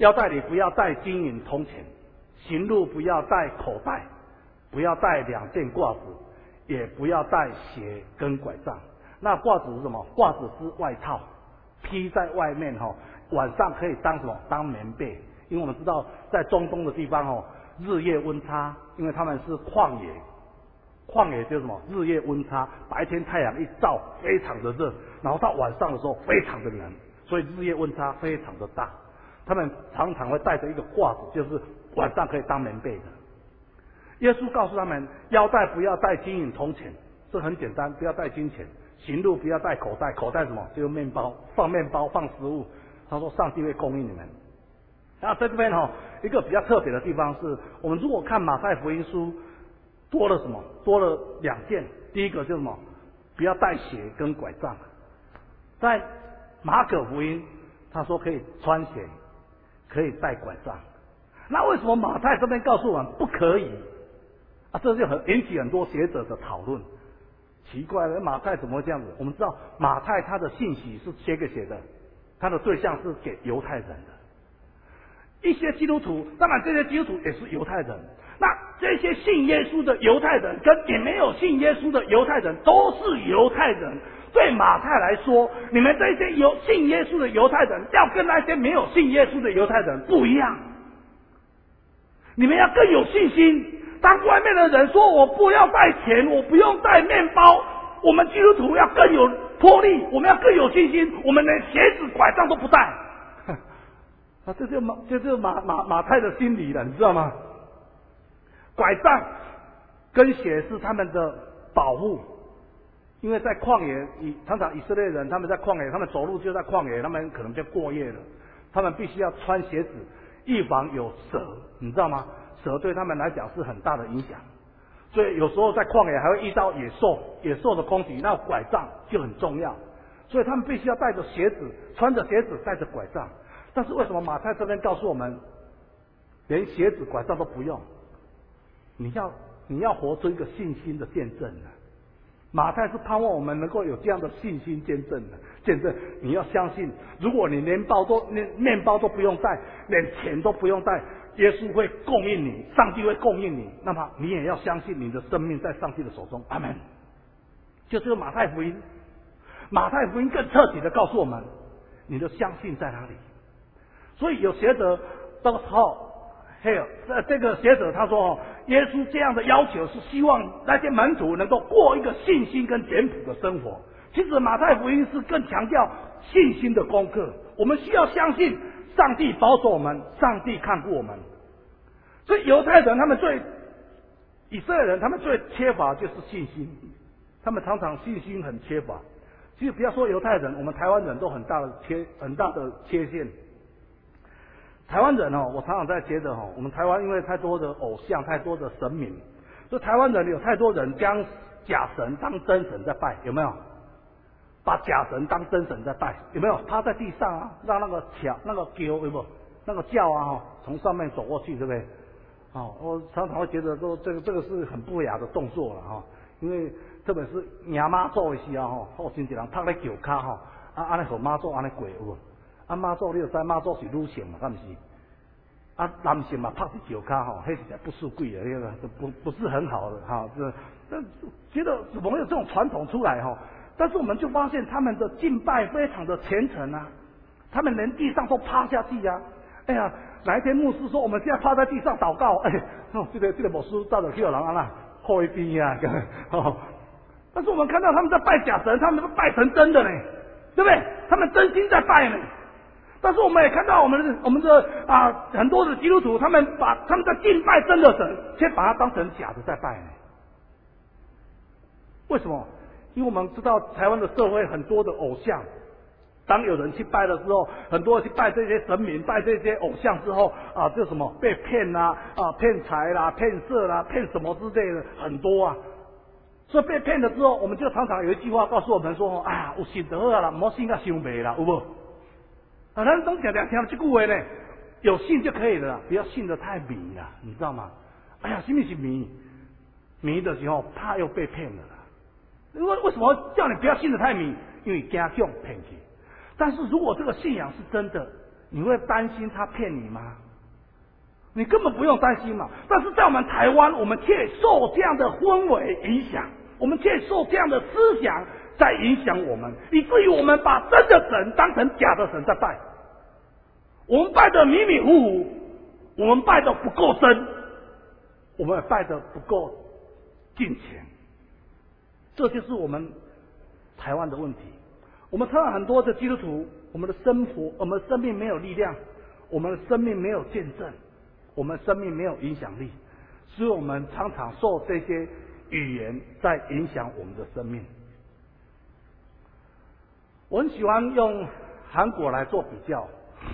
腰带里不要带金银铜钱，行路不要带口袋，不要带两件褂子，也不要带鞋跟拐杖。那褂子是什么？褂子是外套，披在外面哈、哦，晚上可以当什么？当棉被。因为我们知道在中东的地方哦，日夜温差，因为他们是旷野，旷野就是什么？日夜温差，白天太阳一照非常的热，然后到晚上的时候非常的冷，所以日夜温差非常的大。他们常常会带着一个褂子，就是晚上可以当棉被的。耶稣告诉他们，腰带不要带金银铜钱，这很简单，不要带金钱。行路不要带口袋，口袋什么？就是面包，放面包，放食物。他说上帝会供应你们。那在这边哈、哦，一个比较特别的地方是，我们如果看马太福音书，多了什么？多了两件。第一个就是什么？不要带鞋跟拐杖。在马可福音，他说可以穿鞋，可以带拐杖。那为什么马太这边告诉我们不可以？啊，这就很引起很多学者的讨论。奇怪了，马太怎么会这样子？我们知道马太他的信息是写给谁的？他的对象是给犹太人的。一些基督徒，当然这些基督徒也是犹太人。那这些信耶稣的犹太人，跟也没有信耶稣的犹太人，都是犹太人。对马太来说，你们这些有信耶稣的犹太人，要跟那些没有信耶稣的犹太人不一样。你们要更有信心。当外面的人说我不要带钱，我不用带面包，我们基督徒要更有魄力，我们要更有信心，我们连鞋子拐杖都不带。啊，这就马这就是马马马太的心理了，你知道吗？拐杖跟鞋是他们的保护，因为在旷野，以常常以色列人他们在旷野，他们走路就在旷野，他们可能就过夜了，他们必须要穿鞋子，以防有蛇，你知道吗？蛇对他们来讲是很大的影响，所以有时候在旷野还会遇到野兽，野兽的攻击，那拐杖就很重要，所以他们必须要带着鞋子，穿着鞋子，带着拐杖。但是为什么马太这边告诉我们，连鞋子、拐杖都不用？你要你要活出一个信心的见证啊！马太是盼望我们能够有这样的信心见证的见证。你要相信，如果你连包都连面包都不用带，连钱都不用带，耶稣会供应你，上帝会供应你。那么你也要相信，你的生命在上帝的手中。阿门。就这个马太福音，马太福音更彻底的告诉我们，你的相信在哪里？所以有学者这个时候，还有这个学者他说，耶稣这样的要求是希望那些门徒能够过一个信心跟简朴的生活。其实马太福音是更强调信心的功课，我们需要相信上帝保守我们，上帝看顾我们。所以犹太人他们最，以色列人他们最缺乏就是信心，他们常常信心很缺乏。其实不要说犹太人，我们台湾人都很大的缺很大的缺陷。台湾人哦，我常常在觉得哦，我们台湾因为太多的偶像，太多的神明，所以台湾人有太多人将假神当真神在拜，有没有？把假神当真神在拜，有没有？趴在地上啊，让那个桥、那个丢有没有？那个叫啊，哈，从上面走过去，对不对？哦，我常常会觉得说，这个这个是很不雅的动作了哈，因为特别是娘妈做的时候哈，好真一人趴在脚骹哈，啊，安尼和妈祖安尼过有无？啊，妈祖你就知，妈祖是女性嘛，敢不是？啊，男性嘛，拍在脚骹吼，那是在不输贵的，那个不不是很好的哈。这这觉得怎么会有这种传统出来哈？但是我们就发现他们的敬拜非常的虔诚啊，他们连地上都趴下去呀、啊。哎呀，哪一天牧师说我们现在趴在地上祷告，哎，哦，这个这个牧师照着去有人啊啦，后一边啊，哦。但是我们看到他们在拜假神，他们都拜成真的呢，对不对？他们真心在拜呢。但是我们也看到我们我们的啊很多的基督徒，他们把他们在敬拜真的神，却把它当成假的在拜呢。为什么？因为我们知道台湾的社会很多的偶像，当有人去拜的时候，很多人去拜这些神明、拜这些偶像之后啊，就什么被骗啦、啊，啊骗财啦、骗色啦、骗什么之类的很多啊。所以被骗了之后，我们就常常有一句话告诉我们说：啊，有信就好啦，唔好信甲伤迷啦，有无？啊，咱总常常听这句话呢，有信就可以了，不要信得太迷了，你知道吗？哎呀，什么是迷？迷的时候怕又被骗了啦。因为为什么叫你不要信得太迷？因为惊恐骗去。但是如果这个信仰是真的， 你会担心他骗你吗？你根本不用担心嘛。但是在我们台湾，我们却受这样的氛围影响，我们却受这样的思想在影响我们，以至于我们把真的神当成假的神在拜。我们拜得迷迷糊糊，我们拜得不够深，我们也拜得不够敬虔。这就是我们台湾的问题。我们看到很多的基督徒，我们的生活，我们的生命没有力量，我们的生命没有见证，我们的生命没有影响力，所以我们常常受这些语言在影响我们的生命。我很喜欢用韩国来做比较。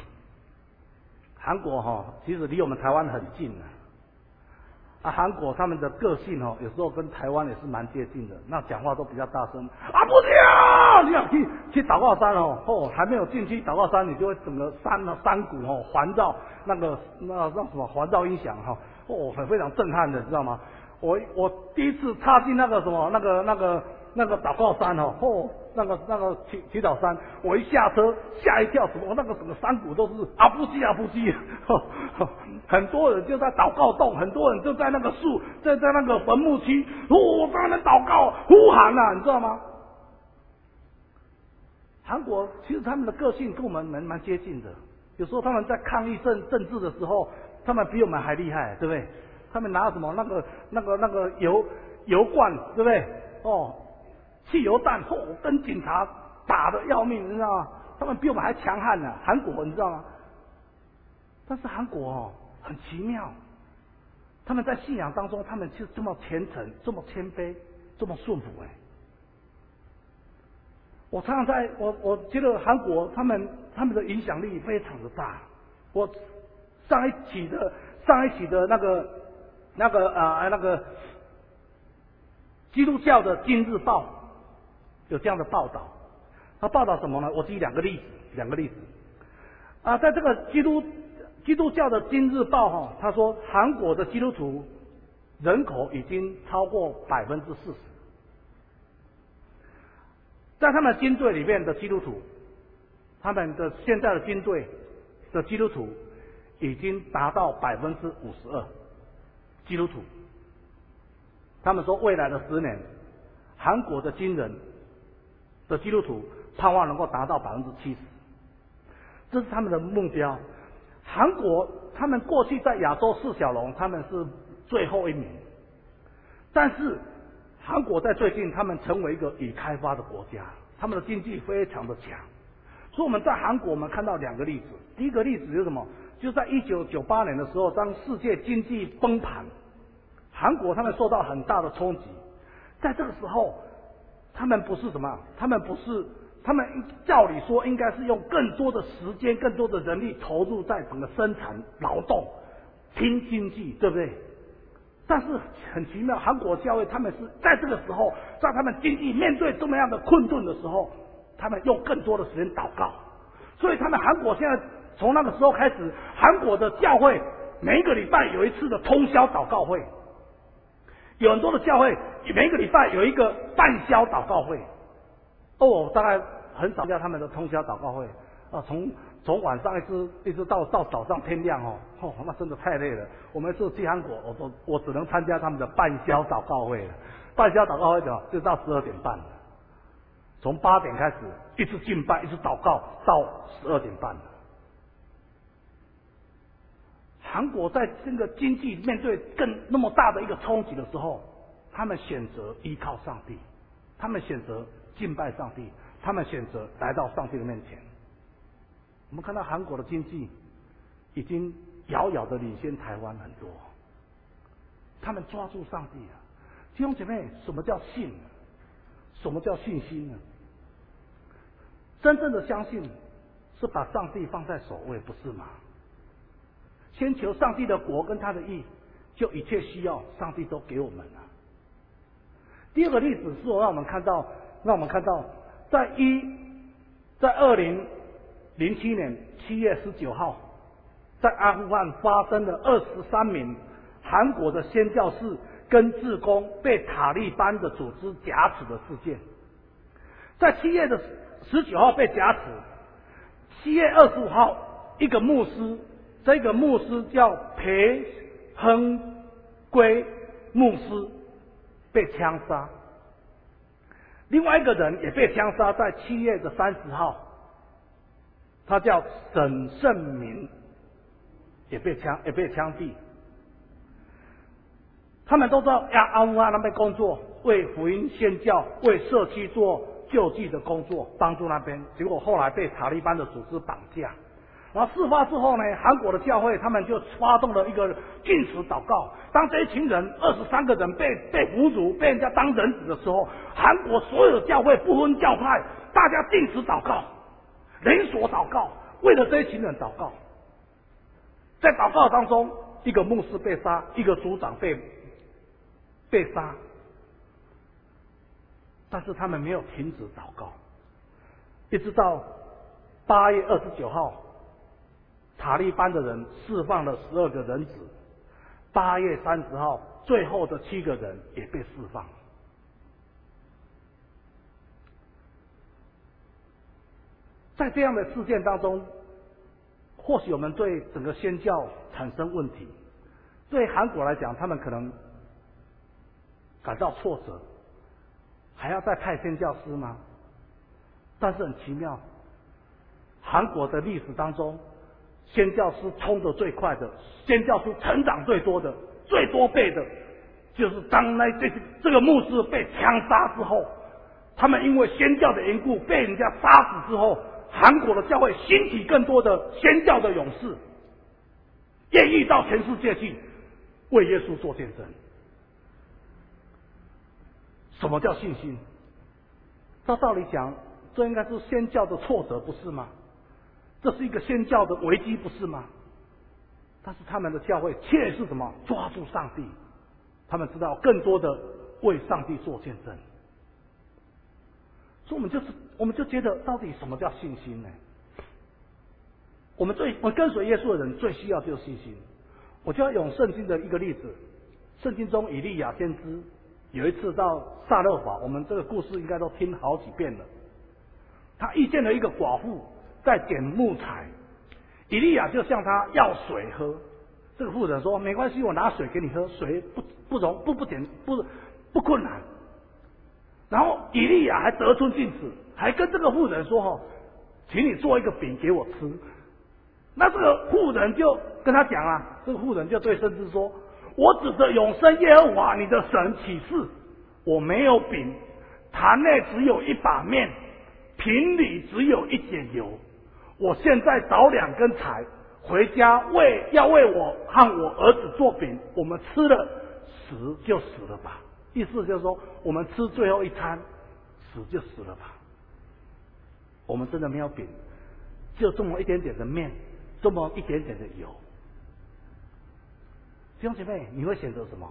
韩国哈，其实离我们台湾很近啊。啊，韩国他们的个性哦，有时候跟台湾也是蛮接近的。那讲话都比较大声啊，不跳！你想去去祷告山哦，哦，还没有进去祷告山，你就会整个山的山谷哦环绕那个那那什么环绕音响哈，哦，很非常震撼的，知道吗？我我第一次踏进那个什么那个那个那个祷告山哦，哦，那个那个祈祈祷山，我一下车吓一跳，什么那个什么山谷都是阿布西阿布西，哦哦，很多人就在祷告洞，很多人就在那个树，在在那个坟墓区，哦，在那边祷告呼喊啊，你知道吗？韩国其实他们的个性跟我们蛮蛮接近的，有时候他们在抗议政政治的时候，他们比我们还厉害，对不对？他们拿什么那个那个那个油油罐，对不对？哦，汽油弹，哦，跟警察打得要命，你知道吗？他们比我们还强悍呢，韩国你知道吗？但是韩国哦很奇妙，他们在信仰当中，他们是这么虔诚，这么谦卑，这么顺服哎。我常常在我我觉得韩国他们他们的影响力非常的大。我上一期的上一期的那个那个啊、呃、那个基督教的《今日报》有这样的报道，他报道什么呢？我举两个例子，两个例子啊，在这个基督基督教的《今日报》哈，他说韩国的基督徒人口已经超过百分之四十。在他们的军队里面的基督徒，他们的现在的军队的基督徒已经达到百分之五十二。基督徒，他们说未来的十年，韩国的军人的基督徒盼望能够达到百分之七十，这是他们的目标。韩国他们过去在亚洲四小龙，他们是最后一名，但是韩国在最近，他们成为一个已开发的国家，他们的经济非常的强。所以我们在韩国，我们看到两个例子。第一个例子是什么？就在一九九八年的时候，当世界经济崩盘，韩国他们受到很大的冲击。在这个时候，他们不是什么？他们不是，他们照理说应该是用更多的时间、更多的人力投入在整个生产劳动、拼经济，对不对？但是很奇妙，韩国教会他们是在这个时候，在他们经济面对这么样的困顿的时候，他们用更多的时间祷告。所以他们韩国现在从那个时候开始，韩国的教会每一个礼拜有一次的通宵祷告会，有很多的教会每一个礼拜有一个半宵祷告会。哦，大概很少叫他们的通宵祷告会啊，从从晚上一直一直到到早上天亮哦，哦，那真的太累了。我们是去韩国，我说我只能参加他们的半宵祷告会了。半宵祷告会的就到十二点半了，从八点开始一直敬拜，一直祷告到十二点半了。韩国在这个经济面对更那么大的一个冲击的时候，他们选择依靠上帝，他们选择敬拜上帝，他们选择来到上帝的面前。我们看到韩国的经济已经遥遥的领先台湾很多，他们抓住上帝了。弟兄姐妹，什么叫信？什么叫信心呢？真正的相信是把上帝放在首位，不是吗？先求上帝的国跟他的义，就一切需要上帝都给我们了。第二个例子是让我们看到，让我们看到，在一在二零零七年七月十九号，在阿富汗发生了二十三名韩国的宣教士跟志工被塔利班的组织挟持的事件。在七月的十九号被挟持，七月二十五号一个牧师，这个牧师叫裴亨圭牧师被枪杀，另外一个人也被枪杀，在七月的三十号，他叫沈胜民，也被枪也被枪毙。他们都在阿富汗那边工作，为福音宣教，为社区做救济的工作，帮助那边。结果后来被塔利班的组织绑架。然后事发之后呢，韩国的教会他们就发动了一个禁食祷告。当这一群人二十三个人被被俘虏，被人家当人质的时候，韩国所有的教会不分教派，大家禁食祷告，连锁祷告，为了这一群人祷告。在祷告当中，一个牧师被杀，一个组长被被杀，但是他们没有停止祷告，一直到八月二十九号，塔利班的人释放了十二个人质，八月三十号，最后的七个人也被释放。在这样的事件当中，或许我们对整个宣教产生问题。对韩国来讲，他们可能感到挫折，还要再派宣教师吗？但是很奇妙，韩国的历史当中，宣教师冲得最快的，宣教师成长最多的，最多倍的，就是当那这这个牧师被枪杀之后，他们因为宣教的缘故被人家杀死之后，韩国的教会兴起更多的宣教的勇士，愿意到全世界去为耶稣做见证。什么叫信心？照道理讲，这应该是宣教的挫折，不是吗？这是一个宣教的危机，不是吗？但是他们的教会却是什么？抓住上帝，他们知道更多的为上帝做见证。所以我们就是，我们就觉得，到底什么叫信心呢？我们最，我们跟随耶稣的人最需要就是信心。我就要用圣经的一个例子，圣经中以利亚先知有一次到撒勒法，我们这个故事应该都听好几遍了。他遇见了一个寡妇在捡木材，以利亚就向他要水喝。这个妇人说：“没关系，我拿水给你喝，水不不容不不简不不困难。”然后以利亚还得寸进尺，还跟这个妇人说：“哈，请你做一个饼给我吃。”那这个妇人就跟他讲啊，这个妇人就对先知说：“我指着永生耶和华你的神起誓，我没有饼，坛内只有一把面，瓶里只有一点油。我现在找两根柴，回家为要为我和我儿子做饼，我们吃了死就死了吧。”意思就是说，我们吃最后一餐，死就死了吧。我们真的没有饼，就这么一点点的面，这么一点点的油。弟兄姐妹，你会选择什么？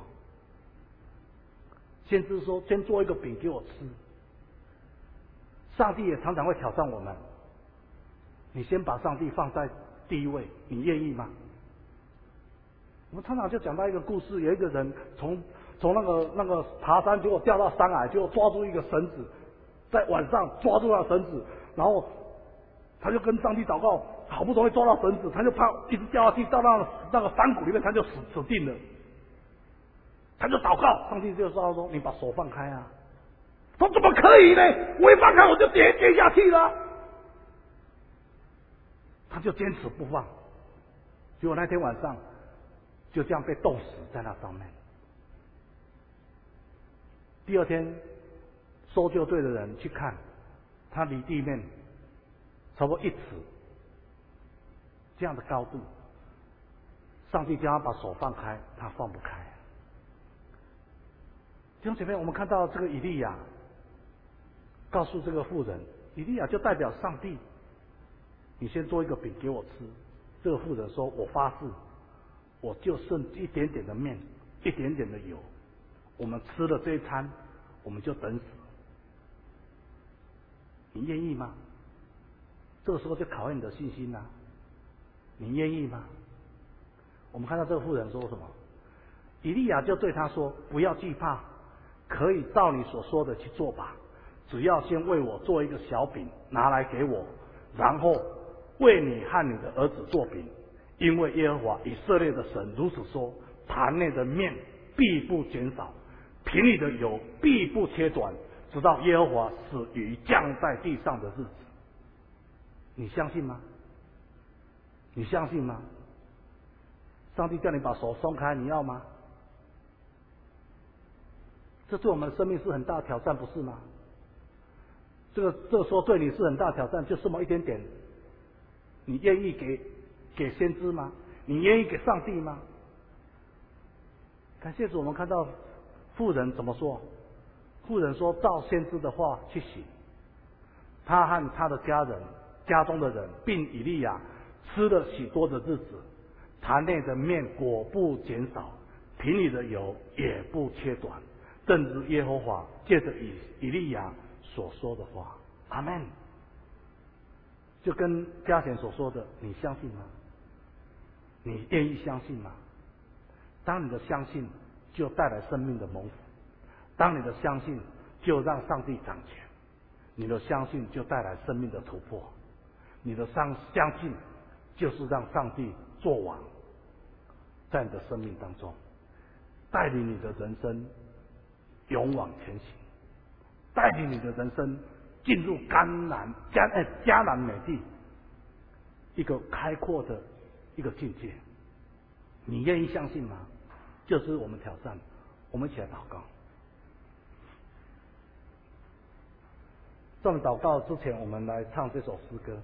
先知说：“先做一个饼给我吃。”上帝也常常会挑战我们，你先把上帝放在第一位，你愿意吗？我们常常就讲到一个故事，有一个人从从那个那个爬山，结果掉到山崖，结果抓住一个绳子，在晚上抓住那绳子，然后他就跟上帝祷告，好不容易抓到绳子，他就怕一直掉下去，到那个那个山谷里面，他就死死定了。他就祷告，上帝就说：“说你把手放开啊！”说：“怎么可以呢？我一放开我就跌跌下去了。”他就坚持不放，结果那天晚上就这样被冻死在那上面。第二天，搜救队的人去看，他离地面差不多一尺这样的高度。上帝叫他把手放开，他放不开。弟兄姐妹，我们看到这个以利亚告诉这个妇人，以利亚就代表上帝，你先做一个饼给我吃。这个妇人说：“我发誓，我就剩一点点的面，一点点的油，我们吃了这一餐，我们就等死。你愿意吗？”这个时候就考验你的信心啦、啊。你愿意吗？我们看到这个妇人说什么？以利亚就对他说：“不要惧怕，可以照你所说的去做吧。只要先为我做一个小饼，拿来给我，然后为你和你的儿子做饼，因为耶和华以色列的神如此说：坛内的面必不减少，瓶里的油必不切短，直到耶和华使雨降在地上的日子。你相信吗？你相信吗？上帝叫你把手松开，你要吗？这对我们的生命是很大的挑战，不是吗？这个这个说对你是很大的挑战，就这么一点点，你愿意给给先知吗？你愿意给上帝吗？感谢主，我们看到妇人怎么说？妇人说：照先知的话去行。他和他的家人、家中的人，并以利亚吃了许多的日子，坛内的面果不减少，瓶里的油也不切短，正如耶和华借着以以利亚所说的话。阿们。就跟加前所说的，你相信吗？你愿意相信吗？当你的相信就带来生命的蒙福，当你的相信就让上帝掌权，你的相信就带来生命的突破，你的相相信就是让上帝做王，在你的生命当中带领你的人生勇往前行，带领你的人生进入甘南迦呃迦南美地一个开阔的一个境界。你愿意相信吗？就是我们挑战，我们一起来祷告。在我们祷告之前，我们来唱这首诗歌。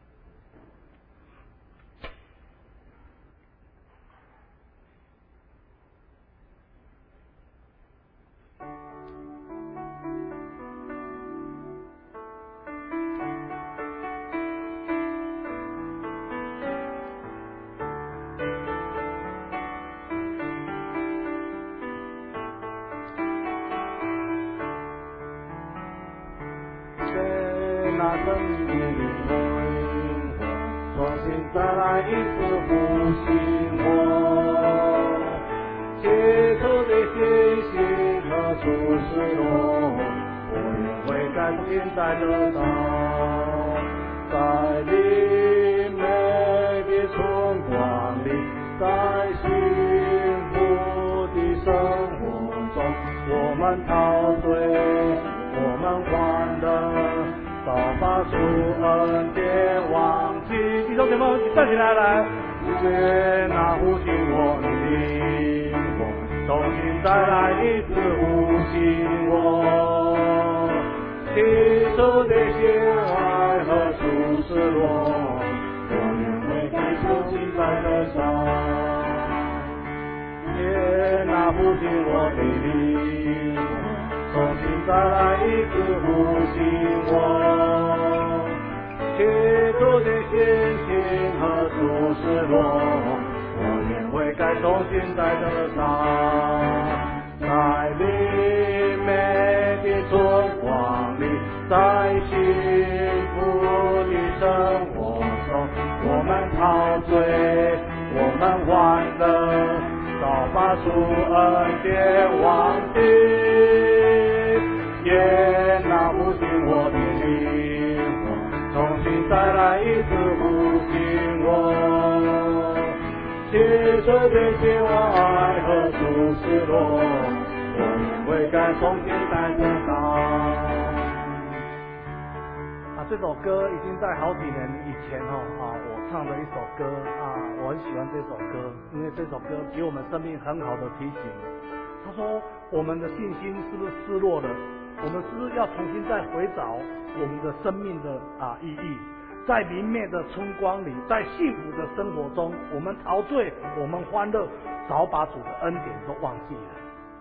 这首歌已经在好几年以前哈啊，我唱的一首歌啊，我很喜欢这首歌，因为这首歌给我们生命很好的提醒。他说，我们的信心是不是失落了？我们是不是要重新再回找我们的生命的啊意义？在明媚的春光里，在幸福的生活中，我们陶醉，我们欢乐，早把主的恩典都忘记了。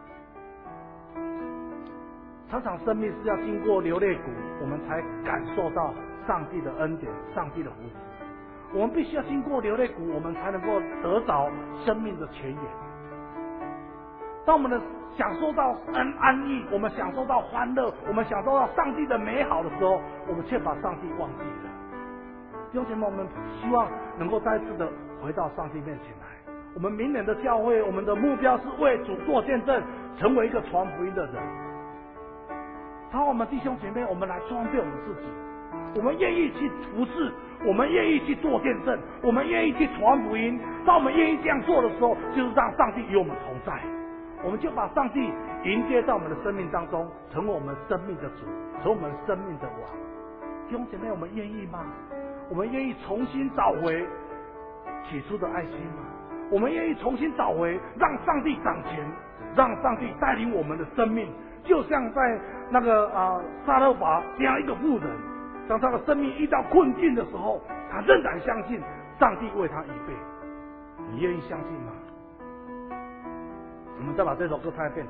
常常生命是要经过流泪谷，我们才感受到上帝的恩典、上帝的福祉。我们必须要经过流泪谷，我们才能够得着生命的泉源。当我们的享受到安安逸，我们享受到欢乐，我们享受到上帝的美好的时候，我们却把上帝忘记了。弟兄姐妹，我们希望能够再次的回到上帝面前来。我们明年的教会，我们的目标是为主做见证，成为一个传福音的人。当我们弟兄姐妹，我们来装备我们自己， 我们愿意去服侍，我们愿意去做见证，我们愿意去传福音。当我们愿意这样做的时候，就是让上帝与我们同在。我们就把上帝迎接到我们的生命当中，成为我们生命的主，成为我们生命的王。弟兄姐妹，我们愿意吗？我们愿意重新找回起初的爱心吗？我们愿意重新找回，让上帝掌权，让上帝带领我们的生命，就像在那个啊撒勒法这样一个妇人，当他的生命遇到困境的时候，他仍然相信上帝为他预备。你愿意相信吗？我们再把这首歌唱一遍。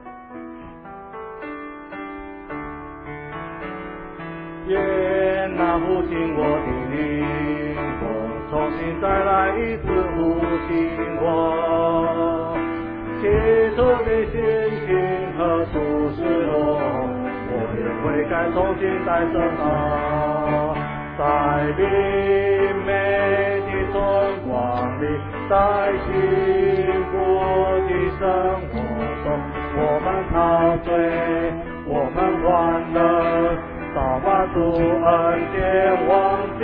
愿那复兴我的灵魂，重新再来一次复兴我，起初的信心和初失落，我也悔改重新再生他，在灵美的春光里，在幸福的生活中，我们陶醉，我们欢乐，扫把主恩典忘记，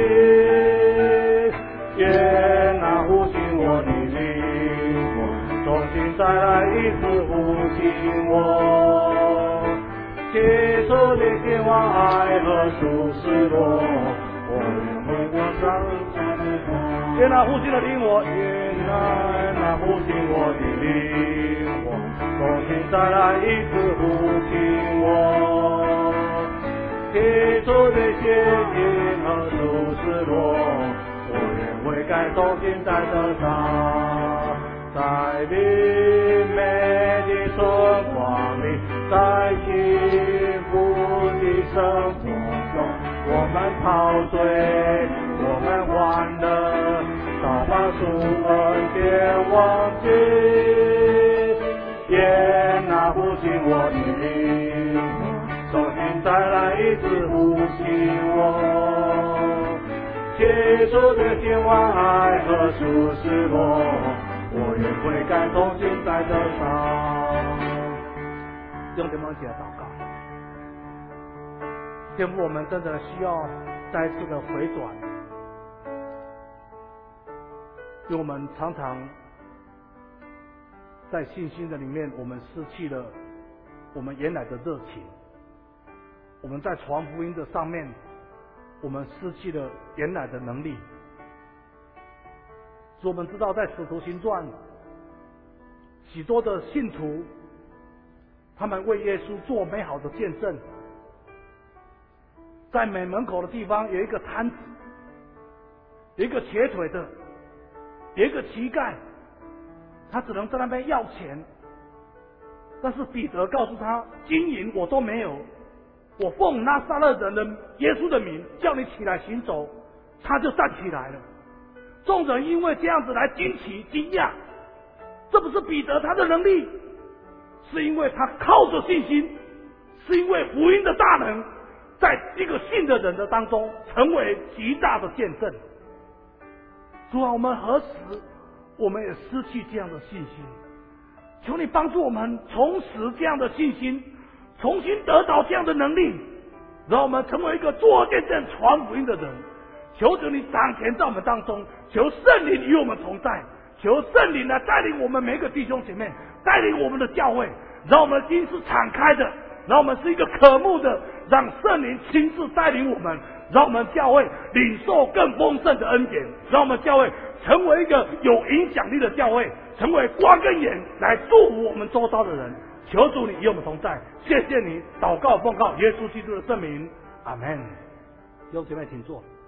愿那复兴我的灵魂，重新再来一次复兴我，起初的希望爱和主失落，我愿回到上主， 愿那复兴的灵魂， 愿那复兴我的灵魂，重新再来一次复兴我，起初的信心和主失落，我愿悔改重新再得上，在灵美的春光里，在幸福的生活中，我们陶醉，我们欢乐，早把主恩典忘记，愿那复兴我的灵魂，重新再来一次复兴我，起初的希望爱和主失落，我愿悔改重新再得上。 弟兄姐妹一起来祷告。天父，我们真的需要再次的回转，因为我们常常在信心的里面，我们失去了我们原来的热情；我们在传福音的上面，我们失去了原来的能力。所以我们知道，在使徒行传，许多的信徒，他们为耶稣做美好的见证。在美门口的地方有一个摊子，有一个瘸腿的，有一个乞丐，他只能在那边要钱。但是彼得告诉他，金银我都没有，我奉拿撒勒人的耶稣的名叫你起来行走，他就站起来了。众人因为这样子来惊奇惊讶，这不是彼得他的能力，是因为他靠着信心，是因为福音的大能在一个信的人的当中成为极大的见证。主啊，我们何时我们也失去这样的信心？求你帮助我们重拾这样的信心，重新得到这样的能力，让我们成为一个做见证传福音的人。求主你掌权在我们当中，求圣灵与我们同在，求圣灵来带领我们每一个弟兄姐妹，带领我们的教会，让我们的心是敞开的，让我们是一个渴慕的，让圣灵亲自带领我们，让我们教会领受更丰盛的恩典，让我们教会成为一个有影响力的教会，成为光跟盐来祝福我们周遭的人。求主你与我们同在，谢谢你，祷告奉告耶稣基督的圣名，阿门。弟兄姐妹请坐。